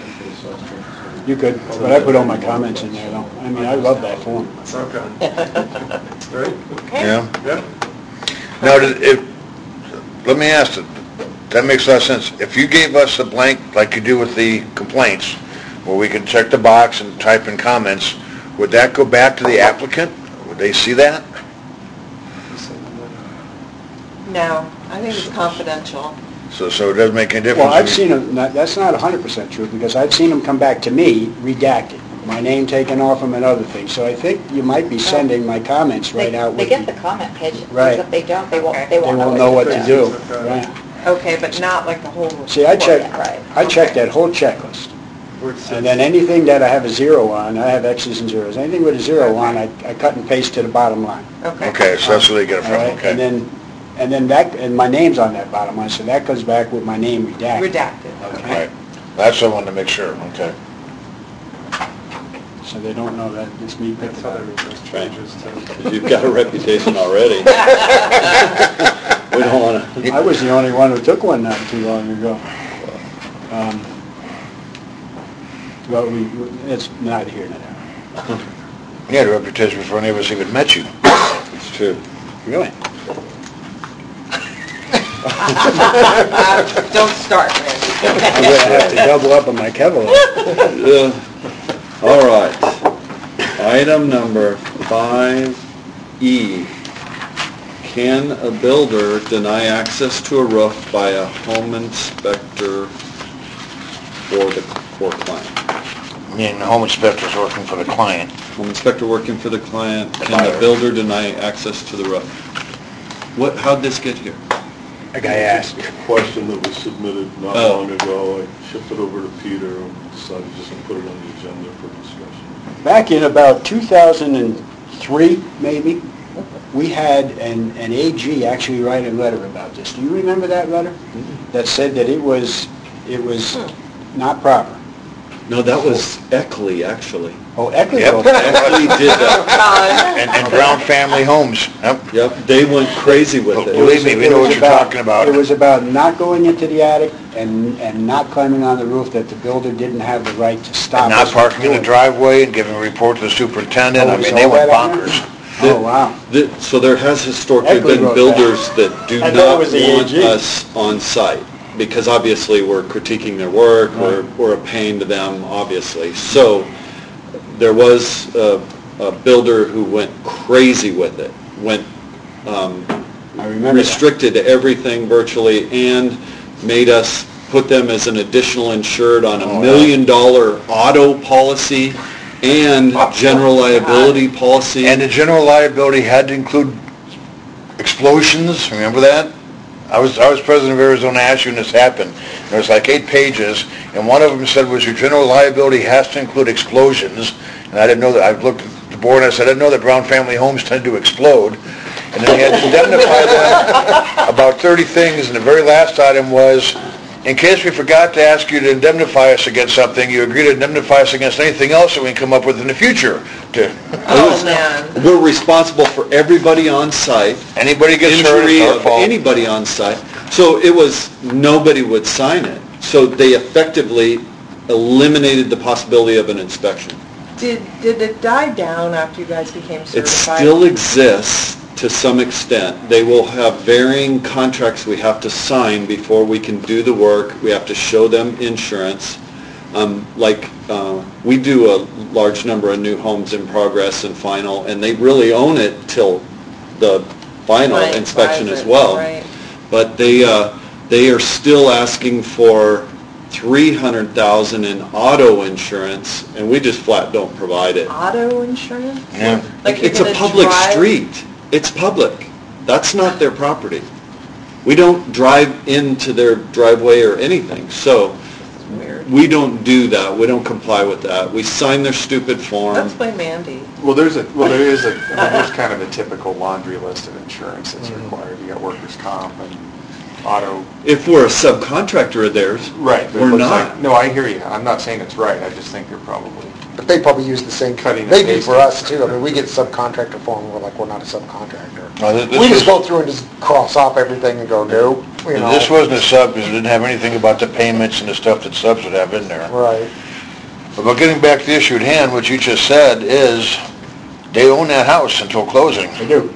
You could, but I put all my comments in there, though. I mean, I love that form. Okay. Great? Yeah? Yeah? Now, did- if, let me ask, it. That makes a lot of sense. If you gave us a blank, like you do with the complaints, where we can check the box and type in comments, would that go back to the applicant? Would they see that? No, I think it's confidential. So, so it doesn't make any difference? Well, I've when seen them, not- that's not one hundred percent true, because I've seen them come back to me redacted, my name taken off them and other things. So I think you might be sending my comments right They, out they with get the... the comment page, Right. because if they don't, they won't, Okay. they They won't won't know what to do. Okay. Right. Okay, but not like the whole report. See, I check, Yeah, right. I check that whole checklist. Where it says- And then anything that I have a zero on, I have X's and zeros. Anything with a zero on, I, I cut and paste to the bottom line. Okay. Okay, so that's where they get it All from, right, and okay. then and then that, and my name's on that bottom one, so that comes back with my name redacted. Redacted. Okay, Right. That's the one to make sure, okay. so they don't know that it's me That's picking how it they up. make those changes to. You've got a reputation already. We don't want to... I was the only one who took one not too long ago. Um, Well, we, it's neither here nor there. You had a reputation before any of us even met you. It's true. Really? Don't start, Randy. I'm gonna have to double up on my Kevlar. Uh, All right. Item number five E. Can a builder deny access to a roof by a home inspector for the, for client? I mean, the home inspector's working for the client. Home inspector working for the client, The can the buyer. builder deny access to the roof? What, how'd this get here? A guy asked. A question that was submitted not Oh. long ago. I shipped it over to Peter and decided just to put it on the agenda for discussion. Back in about two thousand three, maybe, we had an, an A G actually write a letter about this. Do you remember that letter? That said that it was, it was not proper. No, that was Eckley, actually. Oh, Eckley Yep. wrote that. Eckley did that. And, and Brown Family Homes. Yep. Yep, they went crazy with It it. Believe me, we It know was what you're talking about. It was about not going into the attic and, and not climbing on the roof, that the builder didn't have the right to stop And not us from parking in the doing. driveway and giving a report to the superintendent. Oh, I was mean, all they went that on there? bonkers. Oh, wow. The- So there has historically Eckley been wrote builders that do I thought it not was the want A G. us on site, because obviously we're critiquing their work, we're, Right. we're a pain to them, obviously. So there was a, a builder who went crazy with it, went, um, I remember that. restricted everything virtually, and made us put them as an additional insured on Oh, a yeah. million dollar auto policy and general liability policy. And the general liability had to include explosions, remember that? I was, I was president of Arizona ASHU when this happened. There was like eight pages, and one of them said was your general liability has to include explosions. And I didn't know that, I looked at the board and I said, I didn't know that Brown Family Homes tend to explode. And then they had to indemnify them about thirty things, and the very last item was, in case we forgot to ask you to indemnify us against something, you agree to indemnify us against anything else that we can come up with in the future. To Oh, man. We're responsible for everybody on site, Anybody gets hurt, injury it's our of fault. anybody on site. So it was, nobody would sign it. So they effectively eliminated the possibility of an inspection. Did, did it die down after you guys became certified? It still exists to some extent. They will have varying contracts we have to sign before we can do the work. We have to show them insurance. Um, like, uh, we do a large number of new homes in progress and final, and they really own it till the final Client inspection buys as it, well. right. But they, uh, they are still asking for three hundred thousand in auto insurance, and we just flat don't provide it. Auto insurance? Yeah. Like you're It's a gonna public drive- street. It's public. That's not their property. We don't drive into their driveway or anything, so Weird. we don't do that. We don't comply with that. We sign their stupid form. Let's blame Mandy. Well, there's a, well, there is a, I mean, there's kind of a typical laundry list of insurance that's Mm-hmm. required. You got workers' comp and auto. If we're a subcontractor of theirs, Right. but it we're looks not. like- No, I hear you. I'm not saying it's right. I just think they're probably, But they probably use the same, Cutting and they do pasting. for us too. I mean, we get subcontractor form, we're like, we're not a subcontractor. No, thi- this We just was- go through and just cross off everything and go, nope, you know. This wasn't a sub because it didn't have anything about the payments and the stuff that subs would have in there. Right. But getting back to the issue at hand, what you just said is, they own that house until closing. They do.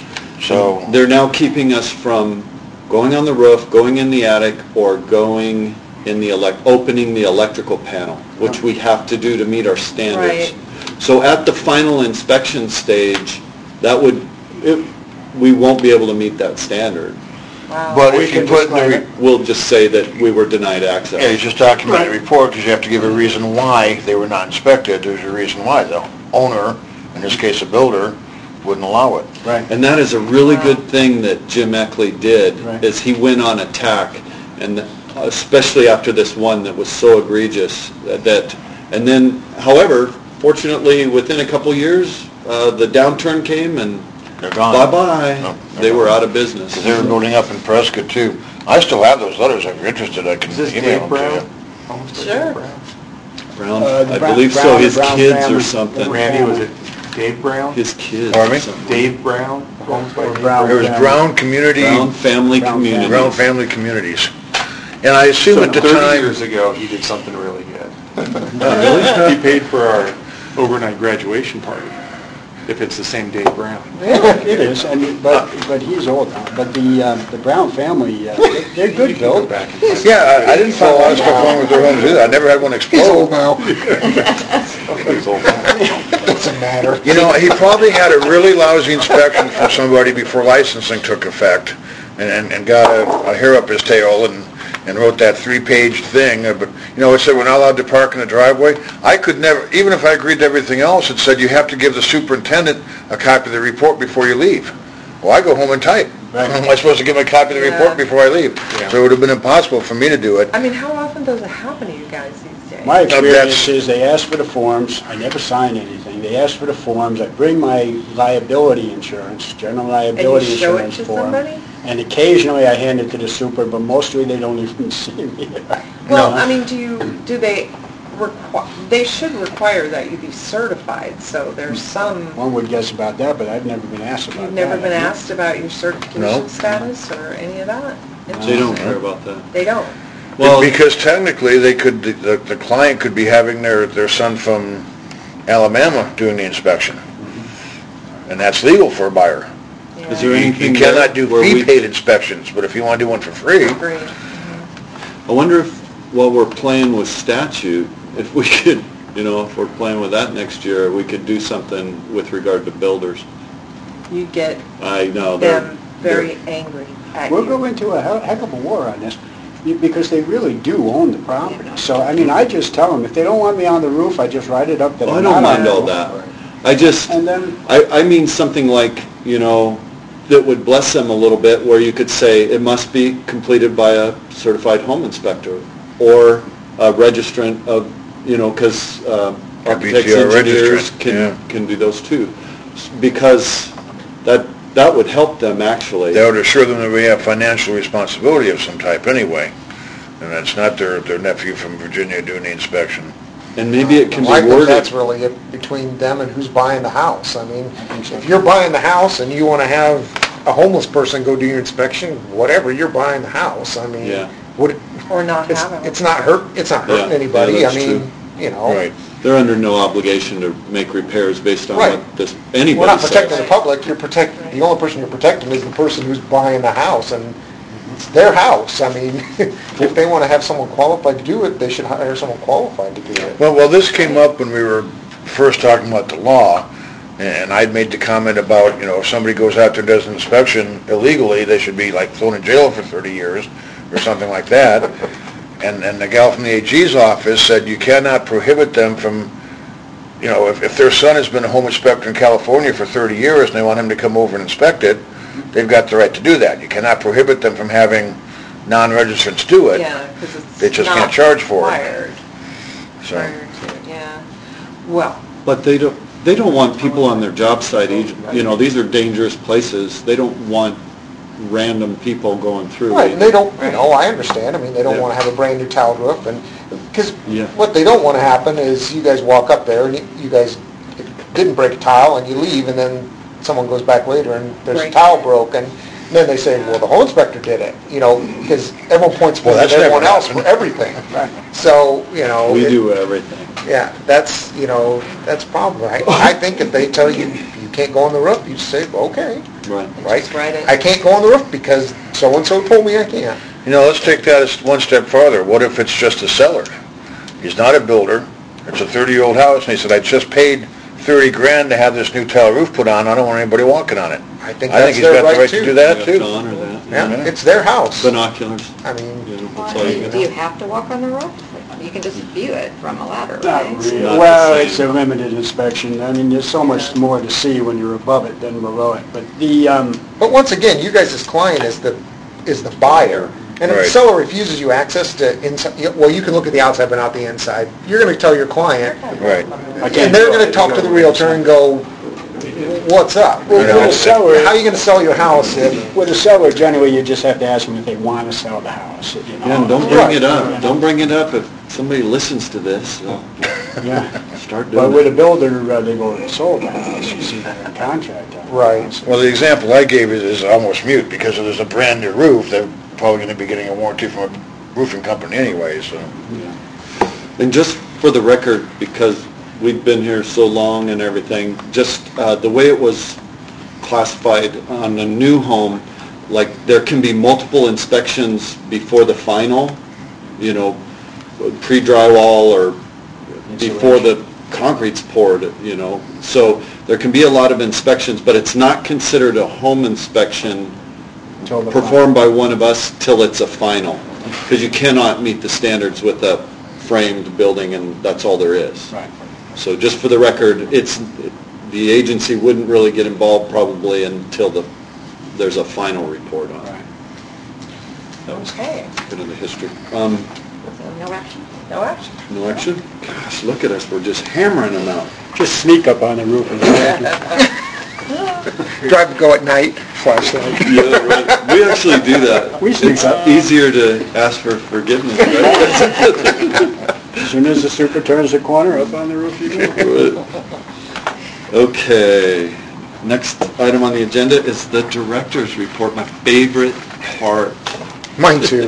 So, They're now keeping us from going on the roof, going in the attic, or going in the elec, opening the electrical panel, which we have to do to meet our standards. Right. So at the final inspection stage, that would, it, we won't be able to meet that standard. Wow. but We if you can put in the, disclaim re- We'll just say that we were denied yeah, you access. just document the report because you have to give a reason why they were not inspected. There's a reason why. The owner, in this case a builder, wouldn't allow it. Right. And that is a really good thing that Jim Eckley did, Right. is he went on attack, and especially after this one that was so egregious, that, and then, however, fortunately, within a couple years, uh, the downturn came, and They're gone. bye-bye. No, they're They were gone. out of business. 'Cause they were building up in Prescott too. I still have those letters, if you're interested, I can Is this email Dave them to Brown? you. Homestead Sure. Brown? Brown, Uh, the I Brown- believe so, Brown- his Brown kids family. or something. Randy, was it Dave Brown? His kids. Pardon me? something. Dave Brown? Homes by Or Dave Brown. It was Brown Community, Brown Family Brown Community. Brown Family Communities. And I assume So at the thirty time, years ago, he did something really good. really? He paid for our overnight graduation party, if it's the same Dave Brown. It is, and, but, but he's old now, but the, um, the Brown family, uh, they- they're good, Bill. Go back and find- yeah, I I didn't follow a lot of stuff wrong with their homes either. I never had one He's old explode. now. He's old now. Doesn't matter. You know, he probably had a really lousy inspection from somebody before licensing took effect and, and and got a, a hair up his tail and, and wrote that three-page thing. uh, But, you know, it said we're not allowed to park in the driveway. I could never, even if I agreed to everything else, it said you have to give the superintendent a copy of the report before you leave. Well, I go home and type. Right. How am I supposed to give him a copy of the Yeah. report before I leave? Yeah. So it would have been impossible for me to do it. I mean, how often does it happen to you guys these days? My experience that's- is they ask for the forms, I never sign anything, they ask for the forms, I bring my liability insurance, general liability show it insurance to form. somebody? And occasionally I hand it to the super, but mostly they don't even see me. Well, No. I mean, do you, do they require, they should require that you be certified, so there's some, One would guess about that, but I've never been asked about that. you've never been have you? asked about your certification No. status or any of that? They don't care about that. They don't. Well, Because technically, they could, the, the client could be having their, their son from Alabama doing the inspection. And that's legal for a buyer. is there You anything you cannot there do where we- fee-paid inspections, but if you want to do one for free, Agree. I wonder if, while we're playing with statute, if we could, you know, if we're playing with that next year, we could do something with regard to builders. You get I know, they're... them very angry at We'll go you. into a hell- heck of a war on this, you- because they really do own the property. So, I mean, I just tell them, if they don't want me on the roof, I just write it up that Oh, I I'm don't not on mind the all roof. that. I just, And then, I, I mean something like, you know, that would bless them a little bit, where you could say it must be completed by a certified home inspector, or a registrant of, you know, because uh, A architects, B T R engineers registrant, can, yeah. can do those too. S- Because that, that would help them actually. that would assure them that we have financial responsibility of some type anyway. And it's not their, their nephew from Virginia doing the inspection. And maybe it can Well, I be think worded. that's really it between them and who's buying the house. I mean, if you're buying the house and you want to have a homeless person go do your inspection, whatever, you're buying the house. I mean, Yeah. would it, Or not it's, have it. it's not hurt, it's not hurting Yeah, anybody. yeah, I that's mean, true. you know. Right. They're under no obligation to make repairs based on Right. what this, We're anybody not says. protecting the public, you're protecting, the only person you're protecting is the person who's buying the house, and it's their house. I mean, if they want to have someone qualified to do it, they should hire someone qualified to do it. Well, well, this came up when we were first talking about the law, and I'd made the comment about, you know, if somebody goes out there and does an inspection illegally, they should be like thrown in jail for thirty years, or something like that. And, and the gal from the A G's office said you cannot prohibit them from, you know, if, if their son has been a home inspector in California for thirty years and they want him to come over and inspect it, they've got the right to do that. You cannot prohibit them from having non-registrants do it. Yeah, because it's They just not can't charge for it. required So, prior to, yeah. Well, But they don't, they don't want people on their job site, each- you know, these are dangerous places. They don't want random people going through. Right, and they don't, you know, I understand, I mean, they don't Yeah. want to have a brand new tiled roof, and, because Yeah. what they don't want to happen is you guys walk up there and you- you guys didn't break a tile and you leave, and then someone goes back later and there's a Break. tile broken, and then they say, well, the home inspector did it, you know, because everyone points Well, fingers that's at everyone never else for happened. everything. So, you know. We it- do everything. Yeah, that's, you know, that's a problem. I, I think if they tell you you can't go on the roof, you say, okay, Right. right? Just write it. I can't go on the roof because so-and-so told me I can't. you know, let's take that as one step farther. What if it's just a seller? He's not a builder. It's a thirty-year-old house, and he said, I just paid thirty grand to have this new tile roof put on. I don't want anybody walking on it. I think I think that's he's their got the right right to too. do You that have to too. honor that. Yeah, Yeah. it's their house. Binoculars, I mean, you know, Well, that's all you do can you do. have to walk on the roof? You can just view it from a ladder, not right? really. Not the Well, same. it's a limited inspection, I mean, there's so much more to see when you're above it than below it, but the, um, but once again, you guys as client is the, is the buyer. And if the Right. seller refuses you access to inside, well, you can look at the outside but not the inside. You're gonna tell your client, Right. I can't and they're do gonna it. talk to the realtor and go, what's up? Well, You know, with a seller- How are you gonna sell your house if, With a seller, generally, you just have to ask them if they want to sell the house, you know. Yeah, and don't bring it up, don't bring it up if somebody listens to this, they'll Yeah. start But doing with a it. builder, uh, they've already sold the house, you see that in contract. on the Right. house. Well, the example I gave is, is almost mute, because if there's a brand new roof, they're probably gonna be getting a warranty from a roofing company anyway, so. Yeah. And just for the record, because we've been here so long and everything, just uh, the way it was classified on a new home, like there can be multiple inspections before the final, you know, pre-drywall or before the concrete's poured, you know. So there can be a lot of inspections, but it's not considered a home inspection Until the performed by one of us till it's a final, because you cannot meet the standards with a framed building, and that's all there is. Right. So just for the record, it's, the agency wouldn't really get involved probably until the, there's a final report on it. Right. That was Okay. a bit of the history. Um, So no action. No action? no action? Gosh, look at us, we're just hammering them out. Just sneak up on the roof and drive, go at night, flashlight? Yeah, right. We actually do that. We sneak It's up. easier to ask for forgiveness, right? as soon as the super turns the corner, up on the roof you go. Okay, next item on the agenda is the director's report, my favorite part. Mine too.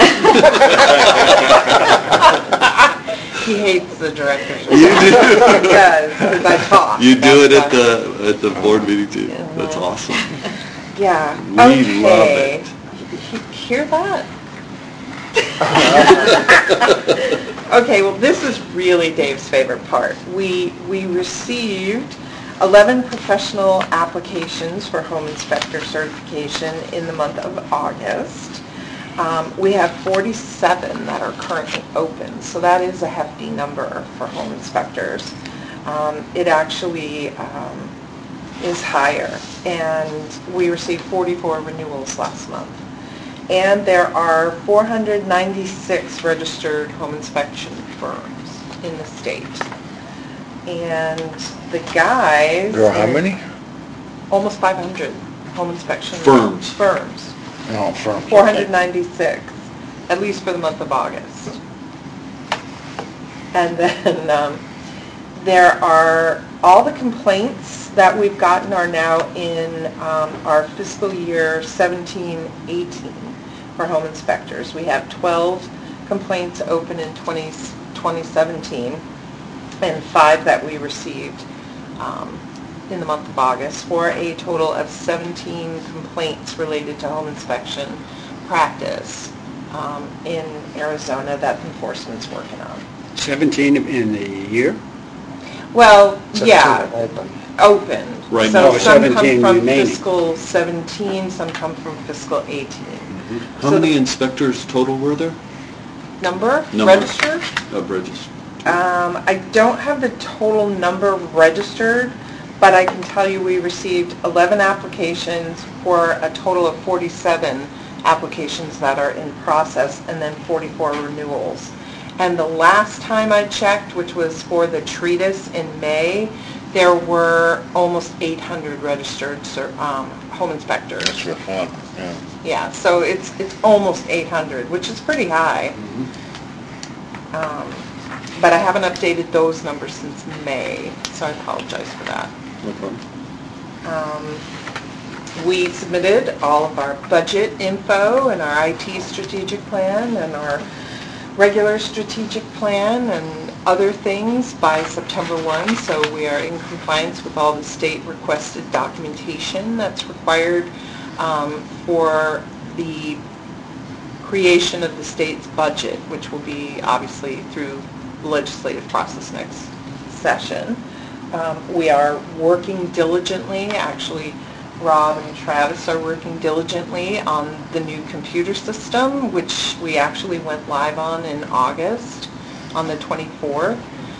He hates the director's You report. do? He does, because I talk. You do it That's at why. the, at the board meeting too. That's Mhm. awesome. Yeah. We love Okay. it. He- Hear that? Okay, well, this is really Dave's favorite part. We, we received eleven professional applications for home inspector certification in the month of August. Um, we have forty-seven that are currently open, so that is a hefty number for home inspectors. Um, it actually um, is higher, and we received forty-four renewals last month. And there are four hundred ninety-six registered home inspection firms in the state. And the guys... There are how many? Almost five hundred home inspection... Firms. Firms. No, firms. four hundred ninety-six, at least for the month of August. And then um, there are, all the complaints that we've gotten are now in um, our fiscal year seventeen eighteen for home inspectors. We have twelve complaints open in twenty seventeen and five that we received um, in the month of August, for a total of seventeen complaints related to home inspection practice um, in Arizona that enforcement's working on. seventeen in the year? Well, yeah, Open. opened. Right So now. some come seventeen from remaining. fiscal seventeen, some come from fiscal eighteen. How So many the- inspectors total were there Number, Number. registered? of registered? Um, I don't have the total number registered, but I can tell you we received eleven applications for a total of forty-seven applications that are in process, and then forty-four renewals. And the last time I checked, which was for the treatise in May, there were almost eight hundred registered ser- um, home inspectors. That's real fun, yeah. Yeah, so it's it's almost eight hundred, which is pretty high. Um, But I haven't updated those numbers since May, so I apologize for that. No problem. Um, We submitted all of our budget info and our I T strategic plan and our regular strategic plan and other things by September first, so we are in compliance with all the state requested documentation that's required um, for the creation of the state's budget, which will be obviously through the legislative process next session. Um, We are working diligently, actually Rob and Travis are working diligently on the new computer system, which we actually went live on in August, on the twenty-fourth.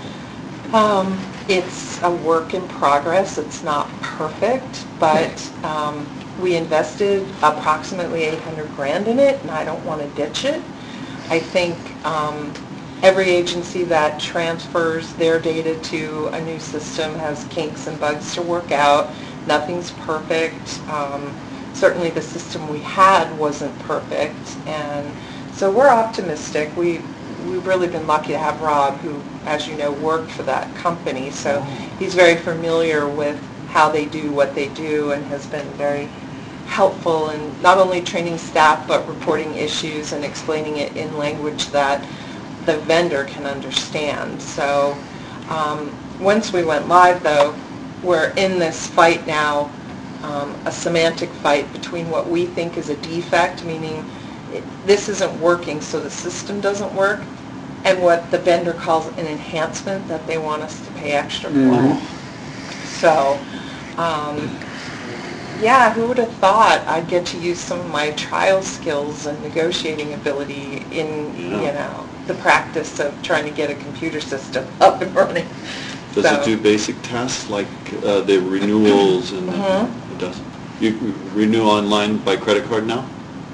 Um, It's a work in progress, it's not perfect, but um, we invested approximately eight hundred grand in it, and I don't want to ditch it. I think um, every agency that transfers their data to a new system has kinks and bugs to work out. Nothing's perfect. Um, certainly the system we had wasn't perfect, and so we're optimistic. We, we've really been lucky to have Rob, who, as you know, worked for that company, so he's very familiar with how they do what they do and has been very helpful in not only training staff but reporting issues and explaining it in language that the vendor can understand. So um, once we went live, though, we're in this fight now, um, a semantic fight between what we think is a defect, meaning it, this isn't working so the system doesn't work, and what the vendor calls an enhancement that they want us to pay extra for. Mm-hmm. So, um, yeah, who would have thought I'd get to use some of my trial skills and negotiating ability in, you know, the practice of trying to get a computer system up and running. Does So- it do basic tasks like uh, the renewals and Mhm. it does? You renew online by credit card now?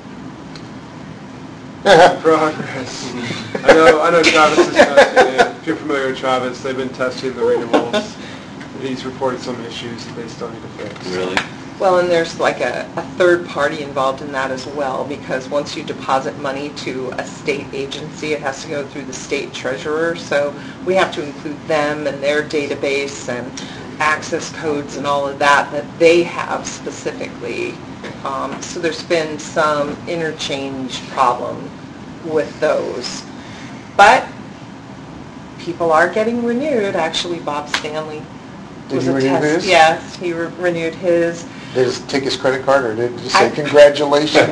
Progress. I know, I know Travis is testing it. If you're familiar with Travis, they've been testing the renewals. He's reported some issues that they still need to fix. Really? Well, and there's like a, a third party involved in that as well, because once you deposit money to a state agency, it has to go through the state treasurer, so we have to include them and their database and access codes and all of that that they have specifically. Um, so there's been some interchange problem with those. But people are getting renewed. Actually, Bob Stanley Did was he a renew test. his? Yes, he re- renewed his. Did he take his credit card, or did he just say I- congratulations?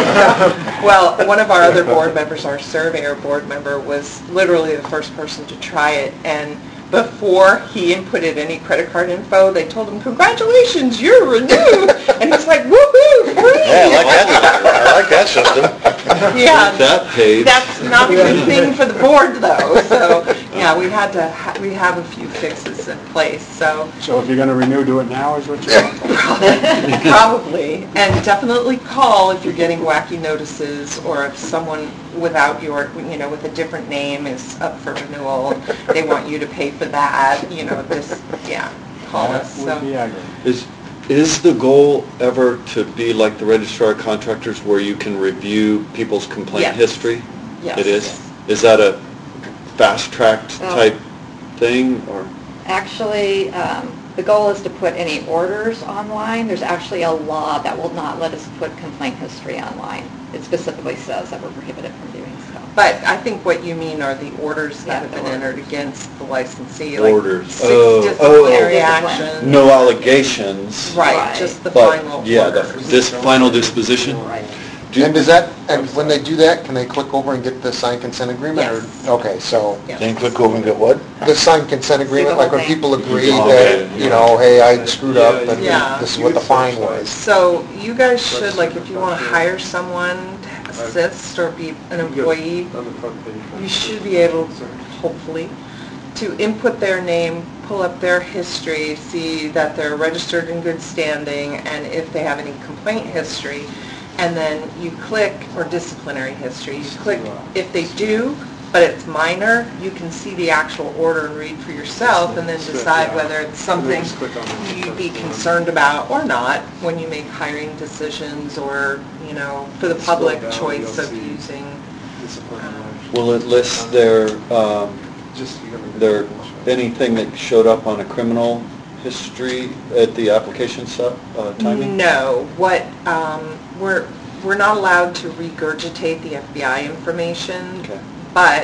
Well, one of our other board members, our surveyor board member, was literally the first person to try it, and before he inputted any credit card info, they told him, congratulations, you're renewed, and he's like, woohoo, free! Yeah, I like that, I like that system. Yeah, That paid. that's not a good thing for the board, though, so, yeah, we had to, ha- we have a few fixes in place, so So if you're gonna renew, do it now, is what you're saying? probably, and definitely call if you're getting wacky notices, or if someone without your, you know, with a different name is up for renewal, they want you to pay for that, you know, this, yeah, call us, That would be so. aggravating. Is, is the goal ever to be like the registrar of contractors where you can review people's complaint Yes. history? Yes. It is? Is that a fast-tracked Well- type thing, or? Actually, um, the goal is to put any orders online. There's actually a law that will not let us put complaint history online. It specifically says that we're prohibited from doing so. But I think what you mean are the orders that Yeah, have the been orders. entered against the licensee, like Orders. six Oh, disciplinary oh. actions. No allegations? Right, Right. just the But, final yeah, the orders. this final disposition? Right. Do- And does that, and when they do that, can they click over and get the signed consent agreement? or- Yes. Okay, so, Yeah. Then click over and get what? the signed consent agreement, like when thing. people agree Okay. that, you know, hey, I screwed up, and Yeah. this is what the fine was. So you guys should, like, if you want to hire someone to assist or be an employee, On the front page. you should be able, hopefully, to input their name, pull up their history, see that they're registered in good standing, and if they have any complaint history, and then you click, or disciplinary history, you click, if they do, but it's minor, you can see the actual order and read for yourself, and then decide whether it's something Just click on the you'd be first one. concerned about or not when you make hiring decisions, or, you know, for the Scroll public down, choice you'll of see using. Disciplinary action. Will it list their, um, Just, you gotta- their, anything that showed up on a criminal history at the application set, uh, timing? No, what, um, we're, we're not allowed to regurgitate the F B I information, Okay. but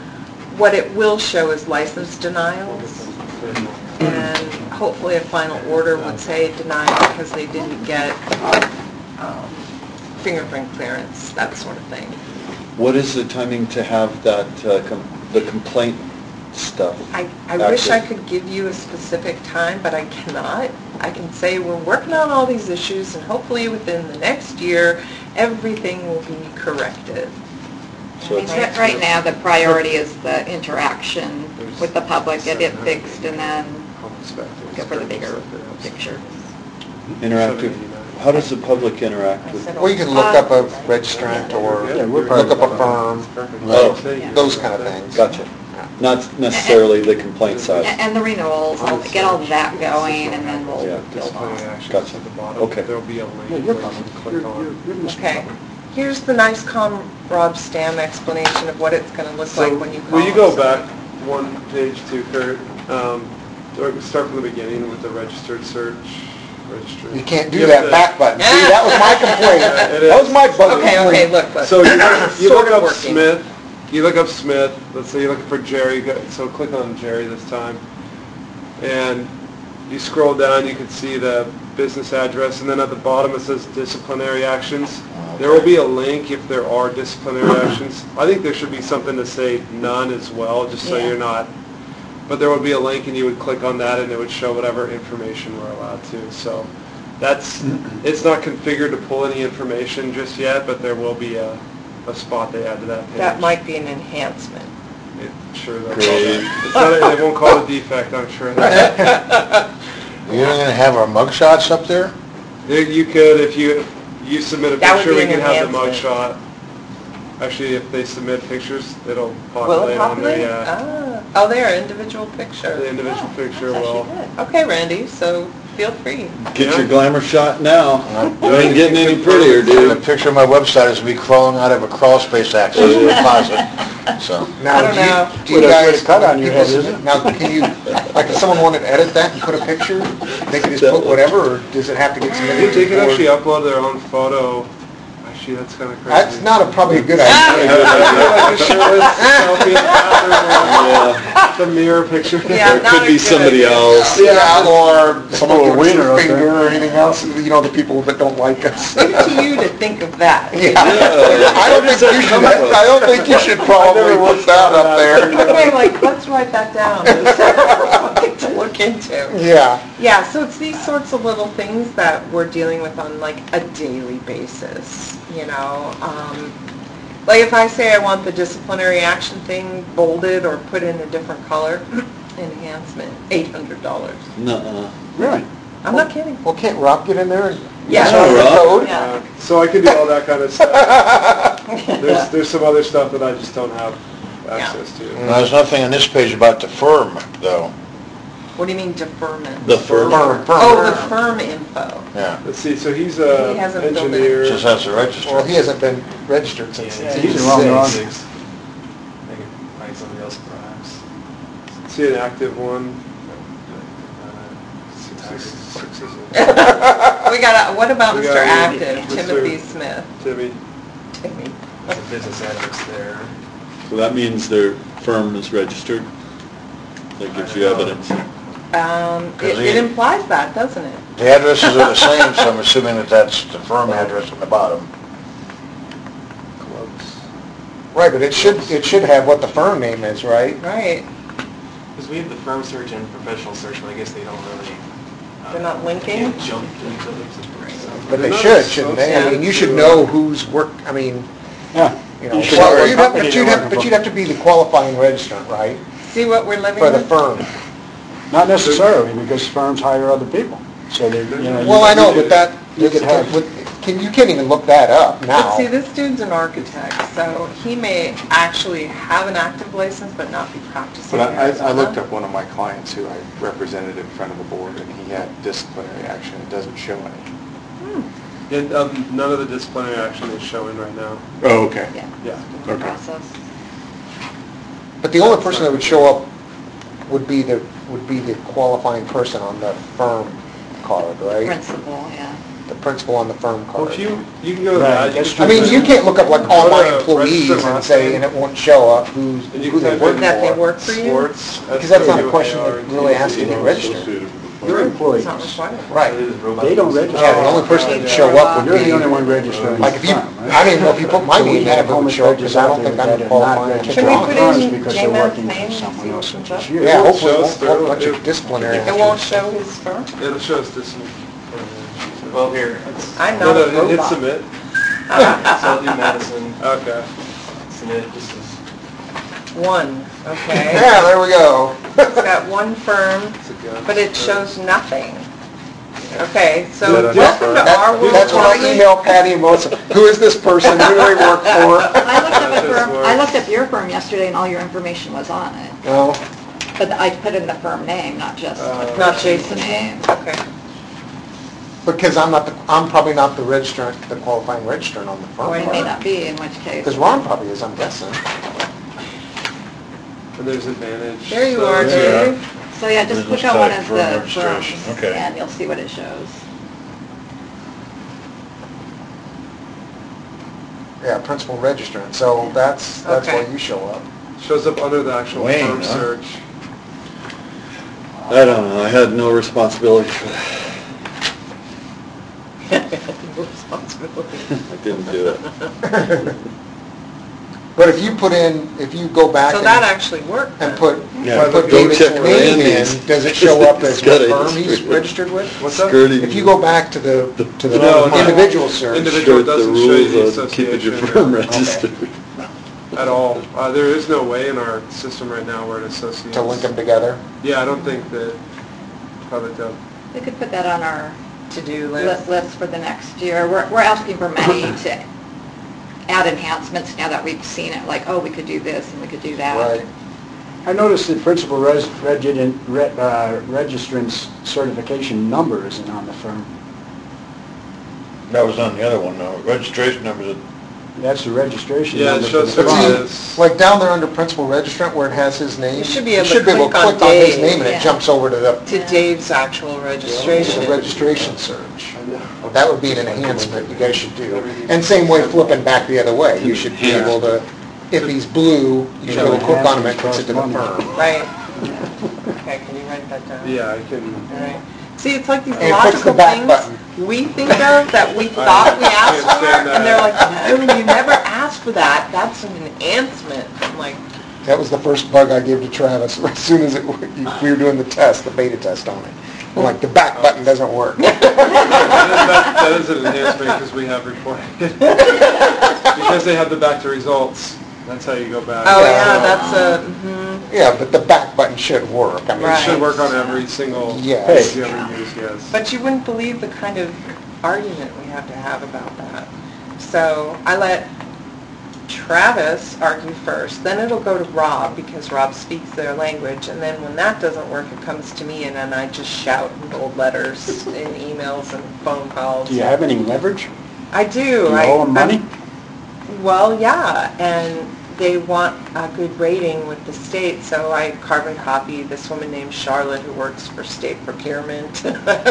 what it will show is license denials, and hopefully a final order would say denied because they didn't get um, fingerprint clearance, that sort of thing. What is the timing to have that, uh, com- the complaint stuff? I, I wish I active? could give you a specific time, but I cannot. I can say we're working on all these issues, and hopefully within the next year, everything will be corrected. So I mean, it's- right now, the priority is the interaction with the public, get it fixed, and then Home inspectors. go for the bigger picture. Interactive How does the public interact with? Well, you can look up a registrant or Yeah, we're look up a perfect. firm, Perfect. Oh. those kind of things. Gotcha. Not necessarily the complaint side. And and the renewals, I'll get all that going, and then we'll, Yeah. we'll Disciplinary actions Gotcha. at the bottom. Okay. There'll be a link Yeah, where you're you can covered. click You're- on. you're- you're Mister Okay. Covered. Here's the nice Comrade Stam explanation of what it's going to look So, like when you call. will you go us. back one page to Kurt? Um, or start from the beginning with the registered search, registry. You can't do You that have to- back button. See, that was my complaint. Yeah, it That is. was my button. Okay, okay, look, look. So you look, you Sort look of up working. Smith, you look up Smith, let's say you're looking for Jerry, go- so click on Jerry this time. And you scroll down, you can see the business address, and then at the bottom it says disciplinary actions. There will be a link if there are disciplinary actions. I think there should be something to say none as well, just so Yeah. you're not, but there would be a link and you would click on that and it would show whatever information we're allowed to. So that's, it's not configured to pull any information just yet, but there will be a, a spot they add to that page. That might be an enhancement. It, sure, they'll call Great. that. It's not, a- they won't call it a defect, I'm sure. You're gonna have our mugshots up there? You you could, if you, you submit a That would picture, be we an can have the enhancement. mugshot. Actually, if they submit pictures, it'll Will populate it on there, populate? yeah. Ah, oh, there, individual picture. The individual Oh, picture that's will. actually good. Okay, Randy, so feel free. Get your glamour shot now. Uh, You ain't getting any prettier, The dude. picture of my website is me crawling out of a crawl space access in the closet, so. Now, I don't do you- know. Do you With a- guys, with a cut on your people head, submit- isn't it? now, can you, like, if someone wanted to edit that and put a picture, they could just put whatever, or does it have to get They submitted? they can before- actually upload their own photo. Actually, that's kind of crazy. That's not a, probably a good idea. Like a shirtless selfie in the bathroom, Yeah. or the mirror picture. Yeah, Or it not could a be good somebody idea. else. Yeah, or someone little with wiener their up there. finger or anything else, you know, the people that don't like us. Leave it to you to think of that. Yeah, I don't think you should, I don't think you should probably put that up there. Okay, like, let's write that down. Something to look into. Yeah, Yeah, so it's these sorts of little things that we're dealing with on like a daily basis, you know? Um, like if I say I want the disciplinary action thing bolded or put in a different color, enhancement, eight hundred dollars. Nuh-uh. Really? I'm not kidding. well, can't Rob get in there and Yeah. change the Rob. code? Yeah. Uh, So I can do all that kind of stuff. There's, there's some other stuff that I just don't have access to. Now, there's nothing on this page about the firm, though. What do you mean deferment? The firm. Firm, firm. Oh, the firm info. Yeah, Let's see, so he's a He hasn't filled it. engineer. just has to register. Well, he hasn't been registered since He's the wrong eighty-six. one. They can find somebody else perhaps. See an active one. We got, a- what about We Mister got Active, Mister Timothy Smith? Timmy. Timmy. There's a business address there. So that means their firm is registered? That gives you evidence? Um, it, Because it he- implies that, doesn't it? The addresses are the same, so I'm assuming that that's the firm address on the bottom. Clubs. Right, but it should, it should have what the firm name is, right? Right. Because we have the firm search and professional search, but I guess they don't really. uh, They're not linking? can't jump to each other. But they They're not should, shouldn't they? I associated mean, you should to- know who's work, I mean, Yeah. you know, You should well, know what you'd have, company but you'd they're have, working but for. you'd have to be the qualifying registrant, right? See what we're living For the with? firm. Not necessarily, because firms hire other people, so they, you know. Well, you- I know, but that, You could have- can, you can't even look that up But now. see, this dude's an architect, so he may actually have an active license but not be practicing But in I, I Arizona. looked up one of my clients who I represented in front of the board, and he had disciplinary action. It doesn't show any. And, um, none of the disciplinary action is showing right now. Oh, okay. Yeah. Yeah. Okay. Process. But the only person that would show up would be the, would be the qualifying person on the firm card, right? Principal, yeah. The principal on the firm Well, card. if you, you can go to Right, that. that's can I mean, put you in- can't look up like all my Go to employees register and last say, name. and it won't show up who's, And you who can they type work in That they for. work for you? Sports. Because that's not a question that S W A R T. really has to get registered. Associated with the Your firm. employees, It's not required. Right. they don't register. Yeah, the only person that would show up would You're the only be, one registering the like if you, firm, right? I didn't know if you put my So we name in, have it would home show up, because I don't think inspectors I'm that are not qualifying. registered Can we on put firms in because they're J-Man's working name for and someone see what else comes such up? as you. Yeah, hopefully it Shows won't show a bunch through. of disciplinary. It won't show his firm? It'll show us this one. Well, here, it's, I'm No, not a no, hit robot. submit. so do Madison, Okay. submit, this is. One, okay. Yeah, there we go. It's got one firm, It's a gun. but it shows nothing. Okay, so Yeah, that's welcome to correct. our world. That's when I email Patty and Melissa, who is this person, who do they work for? I looked up That a just firm, works. I looked up your firm yesterday and all your information was on it. No, But I put in the firm name, not just Uh, the Not person's Jason's name. Okay. because I'm not, the I'm probably not the registrant, the qualifying registrant on the Or firm. it may not be, in which case. Because Ron probably is, I'm guessing. And there's advantage. There you So- are, Yeah. Dave. So yeah, just Business click on one type of firm the registration. firms Okay. and you'll see what it shows. Yeah, principal registrant, so that's, that's why Okay. you show up. Shows up under the actual Wayne, firm huh? search. I don't know, I had no responsibility for that. Responsibility. I didn't do it. But if you put in, if you go back So and that actually worked and then. put, Yeah. put Go David's check name Randy's. in, does it show up as He's got what a firm he's history. registered with? What's that? Skirting. If you go back to the, to the No, no. individual search, Individual Skirt the doesn't show you the rules of keeping your association. firm Okay. registered. At all. Uh, there is no way in our system right now where it associates. to link them together, Yeah, I don't think that, probably don't. We could put that on our To-do li- list. list for the next year. We're, we're asking for money to add enhancements now that we've seen it, like, oh, we could do this and we could do that. right? I noticed the principal res, resident, re, uh, registrant's certification number isn't on the firm. That was on the other one, though. Registration number, That's the registration Yeah, number it for the shows who firm. it is. Like down there under principal registrant where it has his name. You should be able to should be able to click on click on his Dave. name and it Yeah. jumps over to the, To Dave's actual the registration. registration search. That would be an enhancement you guys should do. And same way flipping back the other way, you should be able to, if he's blue, you should be able to click on him and it puts it to the firm. Right. Okay, can you write that down? Yeah, I can. All right. See, it's like these And it puts the logical back things button. we think of that we thought we asked can't for, stand and they're like, that. no, you never asked for that. That's an enhancement. I'm like, That was the first bug I gave to Travis as soon as it, we were doing the test, the beta test on it. I'm like, the back button doesn't work. That that is an enhancement because we have reported. Because they have the back to results. That's how you go back. oh Yeah. yeah, that's a, mhm. Yeah, but the back button should work. I mean, It Right. should work on every single Yes. page you ever use, yes. But you wouldn't believe the kind of argument we have to have about that. So I let Travis argue first, then it'll go to Rob because Rob speaks their language, and then when that doesn't work, it comes to me, and then I just shout in bold letters in emails and phone calls. Do you have any leverage? I do. Do you I- owe them money? I'm- Well, yeah, and they want a good rating with the state, so I carbon copy this woman named Charlotte who works for state procurement.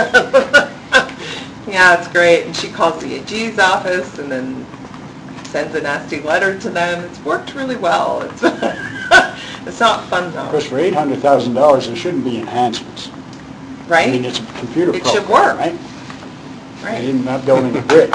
Yeah, it's great, and she calls the A G's office and then sends a nasty letter to them. It's worked really well. It's, it's not fun Of though, course, for eight hundred thousand dollars, there shouldn't be enhancements. I mean, right? it's a computer It program, should work. right? Right. You're not building a bridge.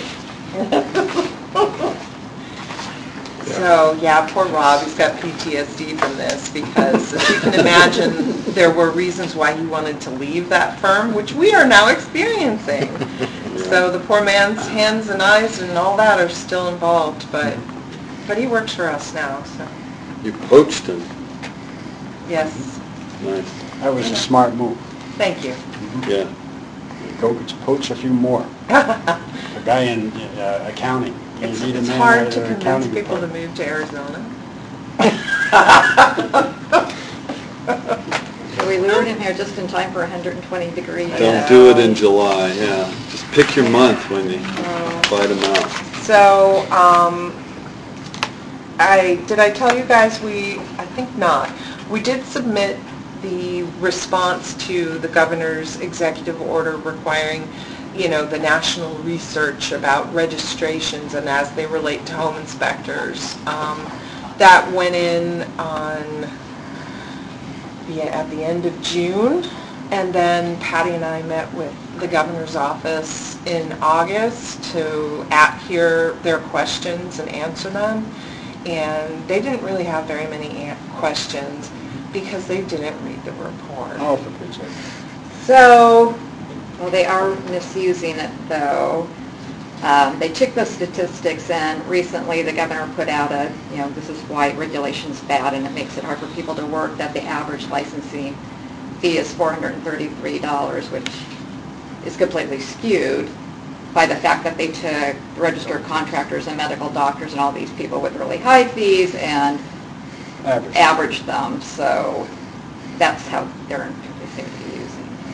So, yeah, poor Rob, he's got P T S D from this because, as you can imagine, there were reasons why he wanted to leave that firm, which we are now experiencing. So the poor man's hands and eyes and all that are still involved, but, but he works for us now, so, You poached him. yes, Nice. That was a smart move. thank you. Yeah. Go poach a few more. A guy in uh, accounting. You It's, need a it's man hard out of to the convince accounting people to department. move to Arizona. So we lured him here just in time for one hundred twenty degrees. Don't do it in July, yeah. Just pick your month when you buy them out. So, um, I, did I tell you guys we, I think not, we did submit the response to the governor's executive order requiring, you know, the national research about registrations and as they relate to home inspectors. Um, that went in on, the at the end of June, and then Patty and I met with the governor's office in August to at hear their questions and answer them. And they didn't really have very many an- questions because they didn't read the report. Oh, for goodness sake. So, Well, they are misusing it, though. Um, They took the statistics, and recently the governor put out a, you know, this is why regulation's bad and it makes it hard for people to work, that the average licensing fee is four hundred thirty-three dollars, which is completely skewed by the fact that they took registered contractors and medical doctors and all these people with really high fees and Average. averaged them. So that's how they're they seem to be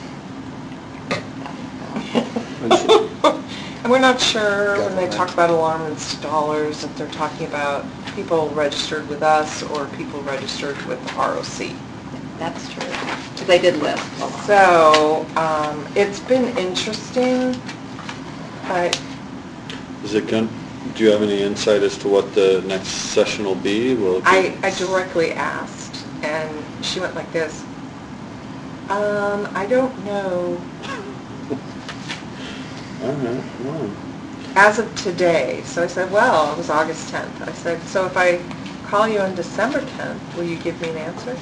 using. And we're not sure when they talk about alarm installers if they're talking about people registered with us or people registered with R O C. That's true. So they did list a lot. So um, it's been interesting, but Is it going, do you have any insight as to what the next session will be? Will it be? I, I directly asked, and she went like this, um, I don't know. All right, well, As of today. So I said, well, it was August tenth. I said, so if I call you on December tenth, will you give me an answer?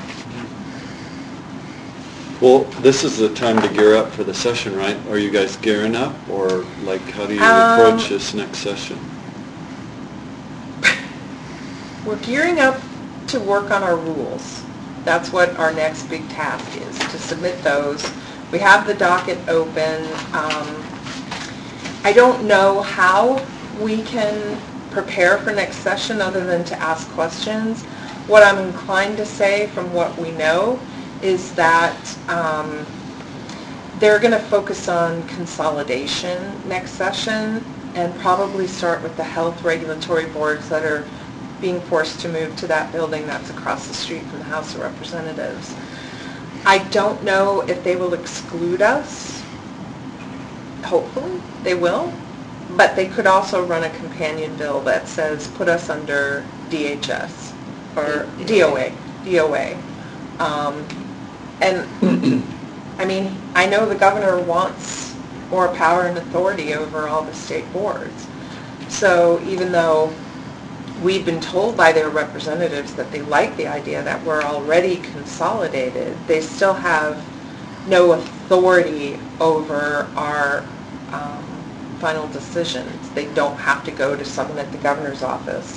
well, this is the time to gear up for the session, right? Are you guys gearing up, or like, how do you Um, approach this next session? We're gearing up to work on our rules. That's what our next big task is, to submit those. We have the docket open. Um, I don't know how we can prepare for next session other than to ask questions. What I'm inclined to say from what we know is that um, they're going to focus on consolidation next session and probably start with the health regulatory boards that are being forced to move to that building that's across the street from the House of Representatives. I don't know if they will exclude us. Hopefully, they will. But they could also run a companion bill that says, put us under D H S, or D O A, D O A. Um, and, I mean, I know the governor wants more power and authority over all the state boards. So even though we've been told by their representatives that they like the idea that we're already consolidated, they still have no authority over our um, final decisions. They don't have to go to someone at the governor's office.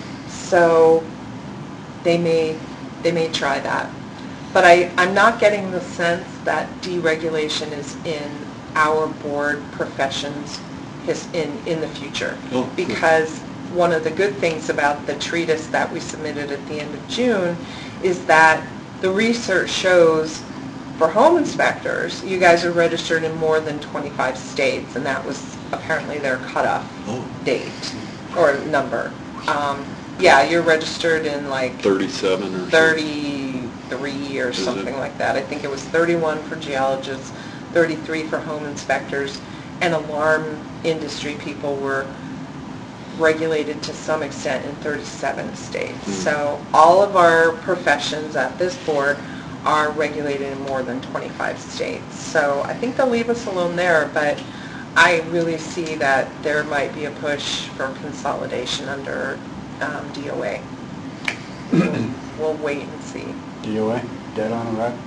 So they may, they may try that. But I, I'm not getting the sense that deregulation is in our board professions his, in, in the future. Oh. Because one of the good things about the treatise that we submitted at the end of June is that the research shows for home inspectors, you guys are registered in more than twenty-five states, and that was apparently their cutoff Oh. date or number. Um, yeah, you're registered in like thirty-seven or so? thirty-three or Is it? something like that. I think it was thirty-one for geologists, thirty-three for home inspectors, and alarm industry people were regulated to some extent in thirty-seven states. Mm. So all of our professions at this board are regulated in more than twenty-five states. So I think they'll leave us alone there, but I really see that there might be a push for consolidation under um, D O A. We'll, we'll wait and see. D O A, dead on arrival.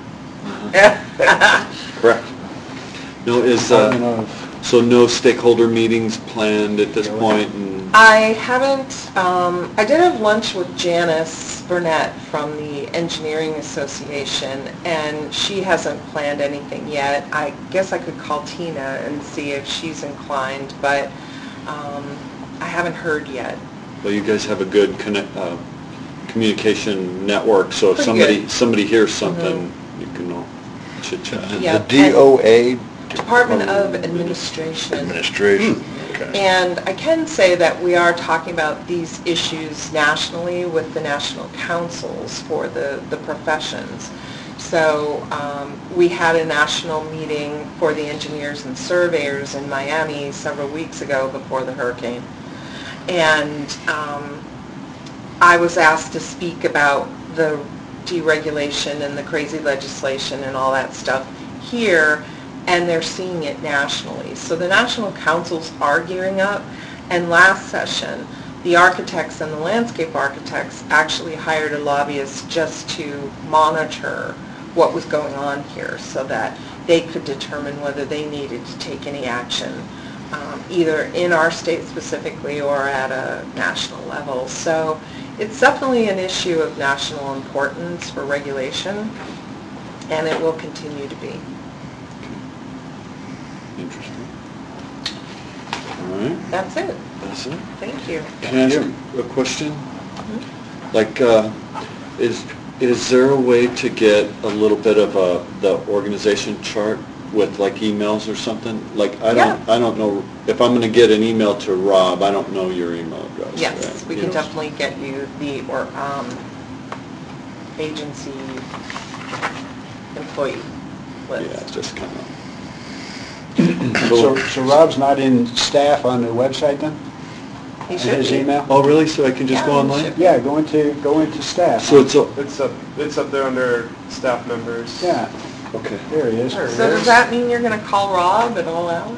Correct. No, is, uh, Department of- so no stakeholder meetings planned at this Yeah, point, and I haven't, um, I did have lunch with Janice Burnett from the Engineering Association, and she hasn't planned anything yet. I guess I could call Tina and see if she's inclined, but um, I haven't heard yet. well, you guys have a good connect, uh, communication network, so if Pretty somebody, good. somebody hears something, you can all chit chat. Yeah. The D O A? Department of Administration. Administration, okay. And I can say that we are talking about these issues nationally with the national councils for the, the professions. So um, we had a national meeting for the engineers and surveyors in Miami several weeks ago before the hurricane. And um, I was asked to speak about the deregulation and the crazy legislation and all that stuff here, and they're seeing it nationally. So the national councils are gearing up, and last session, the architects and the landscape architects actually hired a lobbyist just to monitor what was going on here so that they could determine whether they needed to take any action, um, either in our state specifically or at a national level. So it's definitely an issue of national importance for regulation, and it will continue to be. Interesting. All right, That's it. that's it. Thank you. Can I ask a question? Like, uh, is, is there a way to get a little bit of a, the organization chart with like emails or something? Like, I don't, Yeah. I don't know, if I'm gonna get an email to Rob, I don't know your email address. Yes, right? we You can know? definitely get you the, or, um, agency employee Yeah, list. just kind of. So, so Rob's not in staff on the website then? He In should his be. email? Oh, really? So I can just Yeah, go you online? should. Yeah, go into, go into staff. So it's, a- It's up, it's up there under staff members. Yeah, okay. there he is. So does that mean you're gonna call Rob at all hours?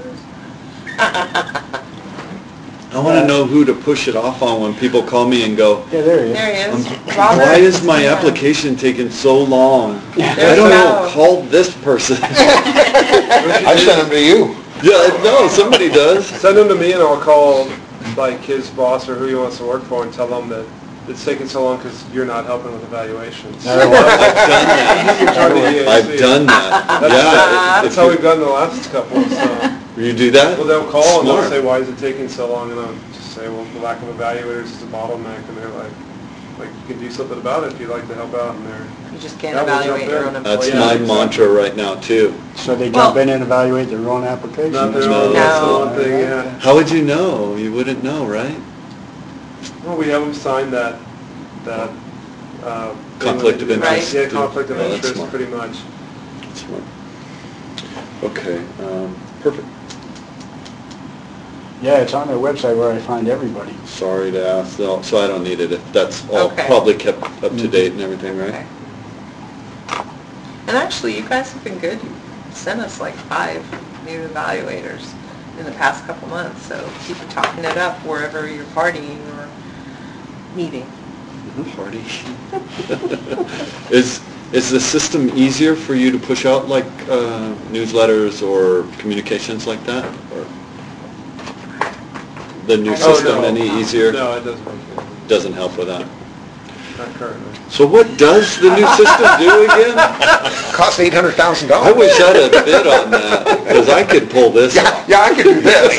I wanna know who to push it off on when people call me and go, Yeah, there he is. There he is. Um, Robert? why is my Yeah. application taking so long? There I you don't know, go. call this person. I sent them to you. Yeah, no, somebody does. Send them to me and I'll call like his boss or who he wants to work for and tell them that it's taking so long because you're not helping with evaluations. No, I've done that. Trying to E A C. I've done that. That's, Yeah. that's if how you- we've gotten the last couple, so. You do that? Well, they'll call and they'll Smart. say, why is it taking so long? And I'll just say, well, the lack of evaluators is a bottleneck. And they're like, like, you can do something about it if you'd like to help out. And they're, You just can't That will evaluate jump your in. own employees. That's Yeah, my exactly. mantra right now, too. So they Well- jump in and evaluate their own application? not their No. own, that's the No. one thing, yeah. How would you know? You wouldn't know, right? Well, we have them sign that, that, uh. Conflict of interest. Yeah, conflict of Oh, that's interest, smart. pretty much. Smart. Okay, um, perfect. Yeah, it's on their website where I find everybody. Sorry to ask, though, so I don't need it. If that's all Okay. probably kept up to date and everything, right? Okay. And actually, you guys have been good. You sent us like five new evaluators in the past couple months, so keep talking it up wherever you're partying or meeting. Party. Is, is the system easier for you to push out like uh, newsletters or communications like that? Or the new Oh, system no. any easier? No, it doesn't make it, Doesn't help with that. not currently. So what does the new system do again? Cost eight hundred thousand dollars. I wish I'd have bid on that, because I could pull this Yeah, off. yeah, I could do this.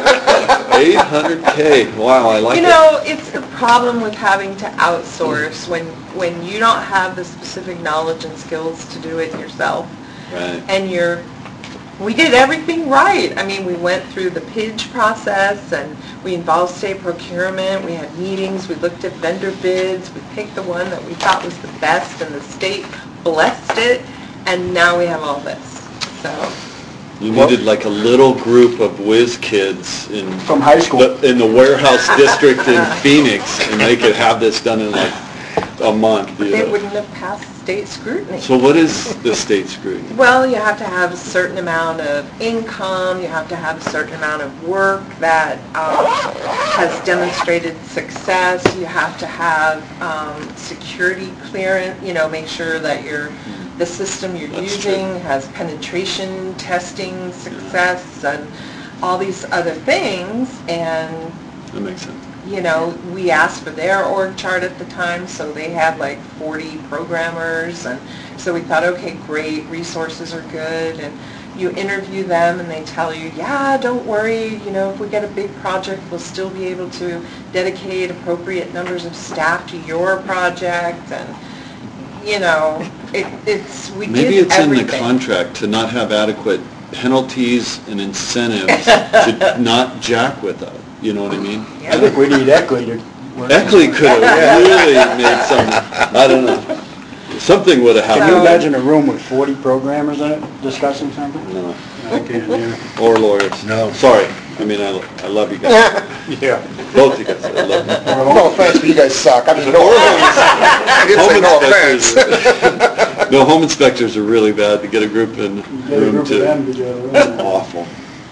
eight hundred K, wow, I like You it. know, it's the problem with having to outsource when, when you don't have the specific knowledge and skills to do it yourself. Right. And you're, we did everything right. I mean, we went through the P I D process and we involved state procurement, we had meetings, we looked at vendor bids, we picked the one that we thought was the best and the state blessed it, and now we have all this, so. You needed like a little group of whiz kids in... From high school. the- In the warehouse district in Phoenix, and they could have this done in like a month, But you they know? wouldn't have passed state scrutiny. So what is the state scrutiny? Well, you have to have a certain amount of income, you have to have a certain amount of work that um, has demonstrated success, you have to have um, security clearance, you know, make sure that your, the system you're That's using true. has penetration testing success and all these other things, and That makes sense. you know, we asked for their org chart at the time, so they had like forty programmers, and so we thought, okay, great, resources are good, and you interview them and they tell you, yeah, don't worry, you know, if we get a big project, we'll still be able to dedicate appropriate numbers of staff to your project, and, you know, it, it's, we did Maybe it's in the everything. contract to not have adequate penalties and incentives to not jack with us, you know what I mean? I think we need Eckley to work. Eckley could have really made some, I don't know, something would have Can you happened. imagine a room with forty programmers in it discussing something? No, I can't do it. or lawyers. No. Sorry, I mean, I, I love you guys, Yeah. both you guys, I love you. No offense, but you guys suck. I mean, no offense. I did say Home no offense. inspectors, no, home inspectors are really bad to get a group in Get a room group of them two. to do it. Awful.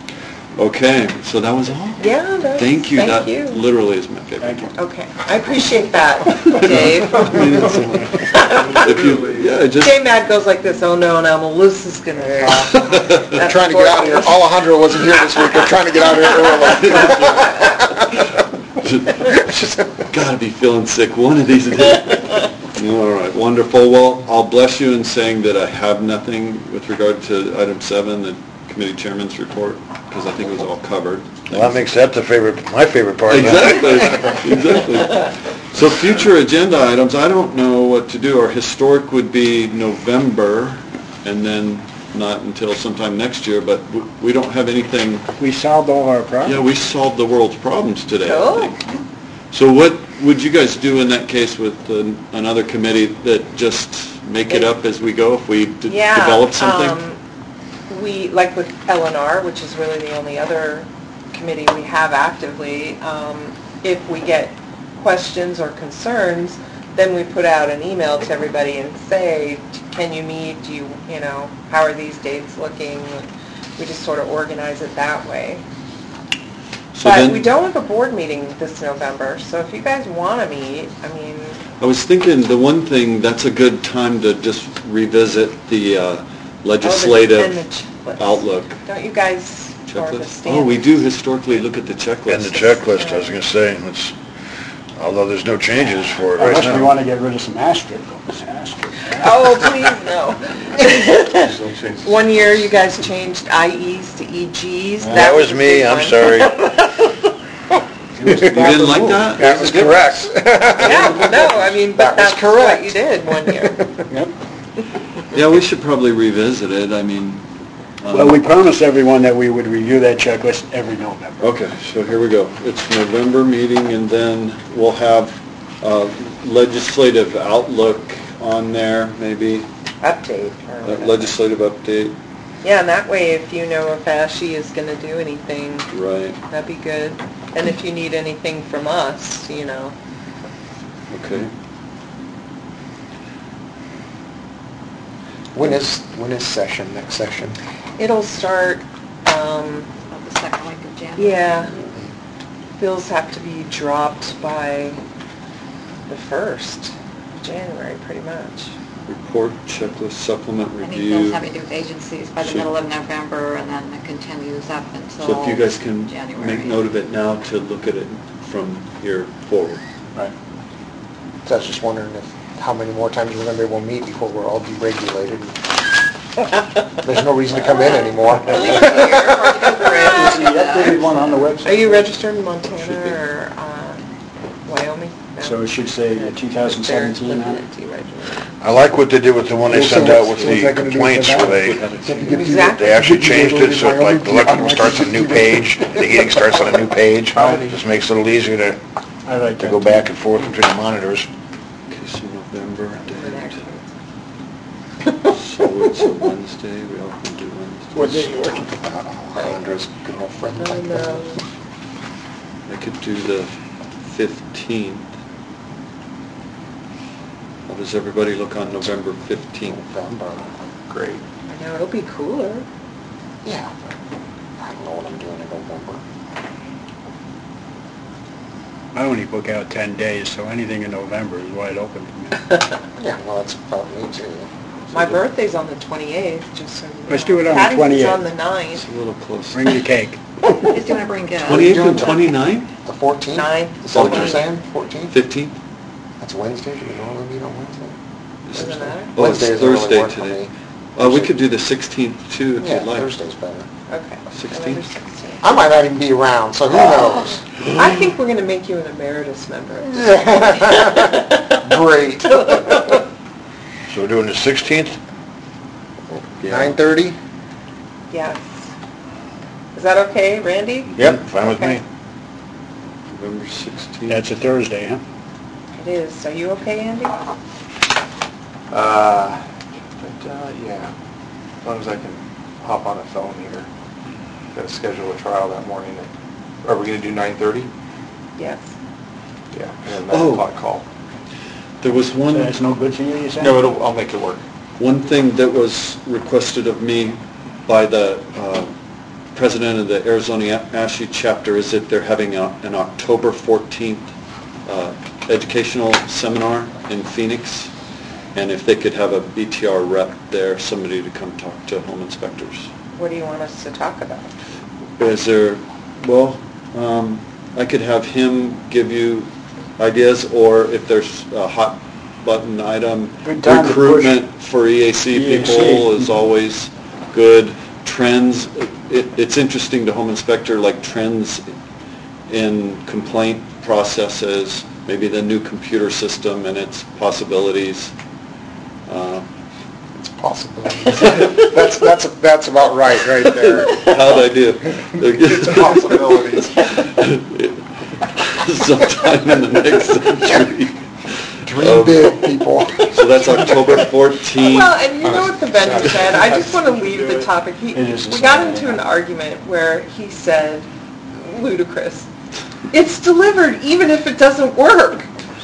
Okay, so that was all? Yeah, that's, Thank you, thank that you. literally is my favorite. Thank you. Okay, I appreciate that, Dave. If you, yeah, just, J-Mac goes like this, oh no, now Melissa's gonna talk. I'm trying to get out of here. Alejandro wasn't here this week. I'm trying to get out of here early. gotta be feeling sick one of these days. All right, wonderful. Well, I'll bless you in saying that I have nothing with regard to item seven, the committee chairman's report, because I think it was all covered. Well, that makes that the favorite, my favorite part of that. Exactly, exactly. So future agenda items, I don't know what to do. Our historic would be November, and then not until sometime next year, but w- we don't have anything. We solved all our problems. Yeah, we solved the world's problems today, I Oh. think. So what would you guys do in that case with uh, another committee that just make it up as we go if we d- Yeah, develop something? um, we, like with L and R, which is really the only other committee we have actively, um, if we get questions or concerns, then we put out an email to everybody and say, can you meet, do you, you know, how are these dates looking? We just sort of organize it that way. So But then- we don't have a board meeting this November, so if you guys want to meet, I mean, I was thinking the one thing, that's a good time to just revisit the uh, oh, the- and the legislative checklist. outlook. Don't you guys, or the Checklist? Oh, we standards? do historically look at the checklist. And the checklist, I was gonna say, it's, although there's no changes for it right Unless we now. want to get rid of some asterisks. Asterisks. Oh, please, no. There's no changes. One year, you guys changed I Es to E Gs. That was a me, big I'm one. sorry. You didn't like that? That was correct. Yeah, no, I mean, That but was that's what correct. you did one year. Yep. Yeah, we should probably revisit it, I mean. um, Well, we promised everyone that we would review that checklist every November. Okay, so here we go. It's November meeting, and then we'll have uh, legislative outlook on there, maybe, Update. or uh, whatever. legislative update, Yeah, and that way, if you know if ASHI is going to do anything, right, that'd be good. And if you need anything from us, you know. okay. When is, when is session, next session? It'll start, um, Of the second week of January. yeah, bills have to be dropped by the first of January, pretty much. Report, checklist, supplement, Any review. bills having to do with agencies by the Should- middle of November, and then it continues up until So if you guys can January. make note of it now to look at it from here forward. Right. So I was just wondering if, how many more times we're gonna be able to meet before we're all deregulated. There's no reason to come in anymore. Is the updated one on the Are website? you registered in Should be. Montana or uh, Wyoming? No. So it should say uh, two thousand seventeen on it? They're deregulated. I like what they did with the one they sent out with the complaints where they, Exactly. they actually changed it so like the electrical starts on a new page, the heating starts on a new page. Just makes it a little easier to, I like to that. go back and forth between the monitors. Okay, so November date. So it's a Wednesday, we often do Wednesdays. What day you working? Andrews, good old friend. I know. I could do the fifteenth. How does everybody look on November fifteenth? November. Great. I know, it'll be cooler. Yeah. I don't know what I'm doing in November. I only book out ten days, so anything in November is wide open for me. Yeah, well, that's about me too. My birthday's on the twenty-eighth, just so you know. Let's do it on the Patty's twenty-eighth. on the ninth. It's a little close. Bring the cake. Just do you want to bring uh, twenty-eighth doing and that? twenty-ninth? The fourteenth? Ninth. Is that what you're saying, fourteenth? fifteenth? That's Wednesday, do we normally meet on Wednesday? Doesn't matter. Oh, it's Wednesdays don't really Thursday work for today. me. Uh, we could do the sixteenth too, if Yeah, you'd like. Thursday's better. Okay. sixteenth? November sixteenth. I might not even be around, so who knows? I think we're gonna make you an emeritus member. Great. So we're doing the sixteenth? Yeah. nine thirty? Yes. Is that okay, Randy? Yep, fine with Okay. me. November sixteenth. That's a Thursday, huh? It is. Are you okay, Andy? Uh, but, uh, yeah, as long as I can hop on a phone here. Got to schedule a trial that morning. Are we going to do nine thirty? Yes. Yeah, and then Oh. nine o'clock call. There was one... So that's no good for you, you say? No, it'll, I'll make it work. One thing that was requested of me by the uh, president of the Arizona ASHI chapter is that they're having a- an October fourteenth uh, educational seminar in Phoenix, and if they could have a B T R rep there, somebody to come talk to home inspectors. What do you want us to talk about? Is there, well, um, I could have him give you ideas, or if there's a hot button item, Good time to push recruitment for E A C E A C. people is always good. trends, it, it's interesting to home inspector, like trends in complaint processes, maybe the new computer system and its possibilities. Uh, It's possible. That's, that's, that's about right, right there. How'd I do? It's possibilities. Sometime in the next century. Dream Um, big, people. So that's October fourteenth. Well, and you know what the vendor said? I just want to leave the topic. He, It is a we got Saturday into an night. argument where he said, ludicrous, it's delivered even if it doesn't work.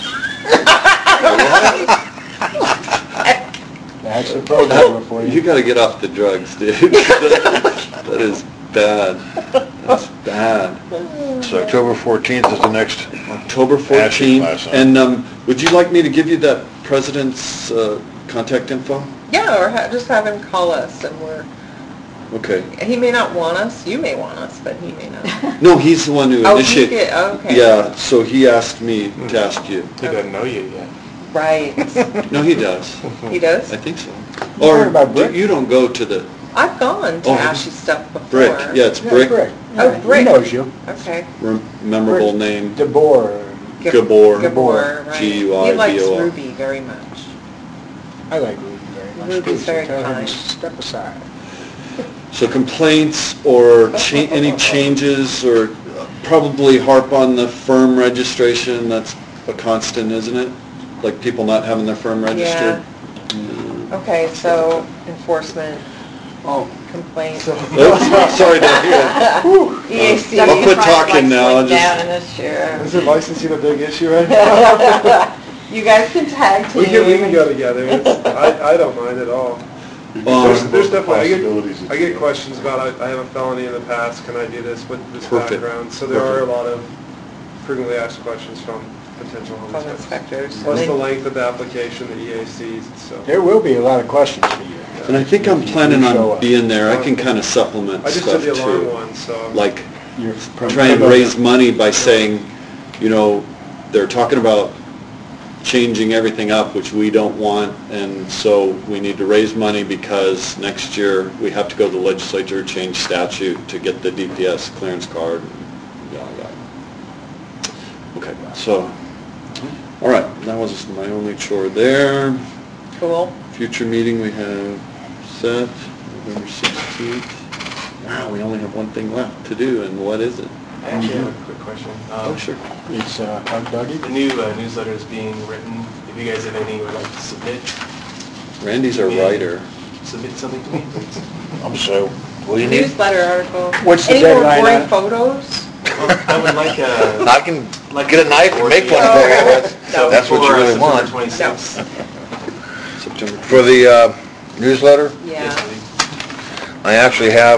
That's the programmer for You you. gotta get off the drugs, dude. That that is bad. That's bad. So October fourteenth is the next, October Ashes fourteenth. class, huh? And um, would you like me to give you that president's uh, contact info? Yeah, or ha- just have him call us and we're, Okay. he may not want us, you may want us, but he may not. No, he's the one who Oh, he initiated. did, okay. Yeah, so he asked me to ask you. He doesn't know you yet. Right. No, he does. He does? I think so. You Or heard about do- Brick? you don't go to the I've gone to Oh, have you? Ashy stuff before. Brick. Yeah, it's Yeah, Brick. Brick. Oh, Yeah, Brick. He knows you. Okay. Rem- Memorable name. DeBoer. Gab- Gabor. Gabor, right. G U I He likes B O R. Ruby very much. I like Ruby very much. Ruby's too, so very tell him to kind. Step aside. So complaints or cha- any changes, or probably harp on the firm registration, that's a constant, isn't it? Like people not having their firm registered? Okay, so enforcement, Oh, complaints. Oops, sorry to hear that. E A C. I'll quit talking now, I'll Down in just, this year. is it licensing a big issue right now? You guys can tag team. We can, we can go together. It's, I, I don't mind at all. There's, um, there's definitely, I Possibilities get, of- I get questions about, I, I have a felony in the past, can I do this with this Perfect. background? So there are a Perfect. lot of frequently asked questions from potential home Home inspectors. inspectors. Plus They- the length of the application, the E A Cs, so. There will be a lot of questions for you. and I think I'm If you planning show on up. being there. I can kind of supplement I just stuff did the alarm too. one, so. Like, You're from- try and raise money by saying, you know, they're talking about changing everything up, which we don't want, and so we need to raise money because next year we have to go to the legislature, change statute to get the D P S clearance card. Yeah, yeah. Okay, so, all right, that was my only chore there. Cool. Future meeting we have set, November sixteenth. Wow, we only have one thing left to do, and what is it? I actually have a quick question. Oh, Um, sure. It's uh, Hug Dougie. The new uh, newsletter is being written. If you guys have anything you would like to submit, Randy's a writer. submit something to me, please. I'm so, what do you need? Newsletter article. What's the Any more deadline on boring it? photos? Well, I would like a... I can like get a knife and make one for you. So That's what you for, uh, really want. September twenty-sixth. September. For the uh, newsletter, Yeah. Yes, please. I actually have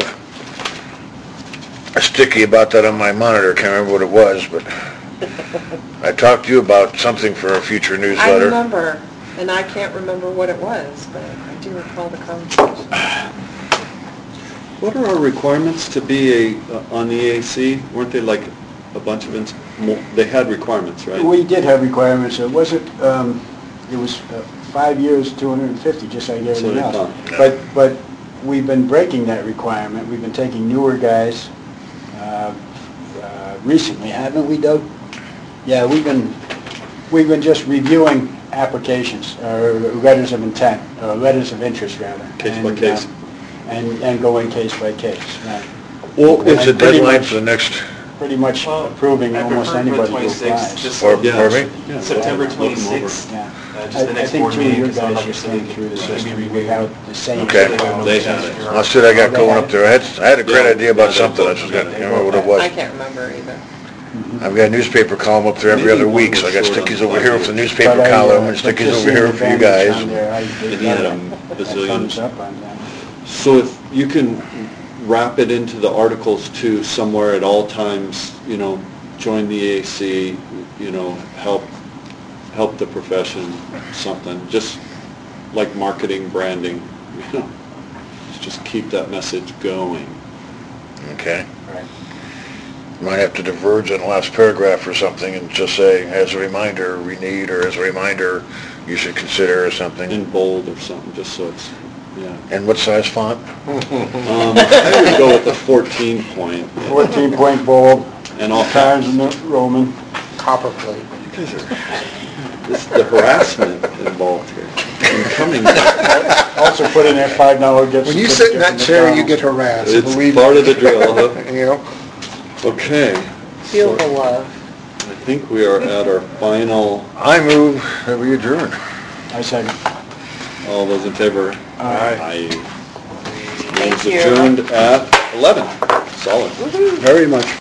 a sticky about that on my monitor. Can't remember what it was, but I talked to you about something for a future I newsletter. remember, and I can't remember what it was, but I do recall the conversation. What are our requirements to be a, uh, on the E A C? Weren't they like a bunch of, ins- mo- they had requirements, right? We did have requirements. It wasn't, um, it was uh, five years, two hundred fifty, just like That's what everything I else. thought. But, but we've been breaking that requirement. We've been taking newer guys uh, uh, recently, haven't we, Doug? Yeah, we've been, we've been just reviewing applications, or letters of intent, or letters of interest, rather. Case by And, case. uh, And, and going case by case. right. Well, What's the And pretty deadline much- for the next, Pretty much Well, approving I almost prefer for the anybody who twenty-sixth, applies. just or, so- pardon me? Yeah. September Look 'em over. twenty-sixth. Yeah. Uh, just I- the next I think board two of meeting, your because I'd guys like just to came through the maybe system review. without the same. Okay. They had it. That's it I got going up there. I had, I had a great Yeah. idea about something. I just got, I can't remember what it I was. can't remember either. I've got a newspaper column up there every Maybe other one week, was so I got short on stickies over here for the five newspaper But I, uh, column and but stickies just over seeing here the for you bandits guys. on there, I- And he had them a bazillions. thumbs up on that. So if you can wrap it into the articles too, somewhere at all times, you know, join the E A C, you know, help, help the profession, something, just like marketing, branding, you know, just keep that message going. Okay. Right. Might have to diverge on the last paragraph or something and just say, as a reminder, we need, or as a reminder, you should consider or something. In bold or something, just so it's Yeah. And what size font? Um, I would go with the fourteen point. fourteen point bold, And all Times caps. New Roman. Copperplate. You guys are, this is the harassment involved here. In coming, Also put in there five dollar gift When you sit in that certificate from chair, you McDonald's. get harassed, it's believe me. part of the drill, huh? You know? Okay. Feel So the love. I think we are at our final, I move that we adjourn. I second. all those in favor? Aye. Aye. Thank Meeting's you. adjourned at eleven. Solid. Very much.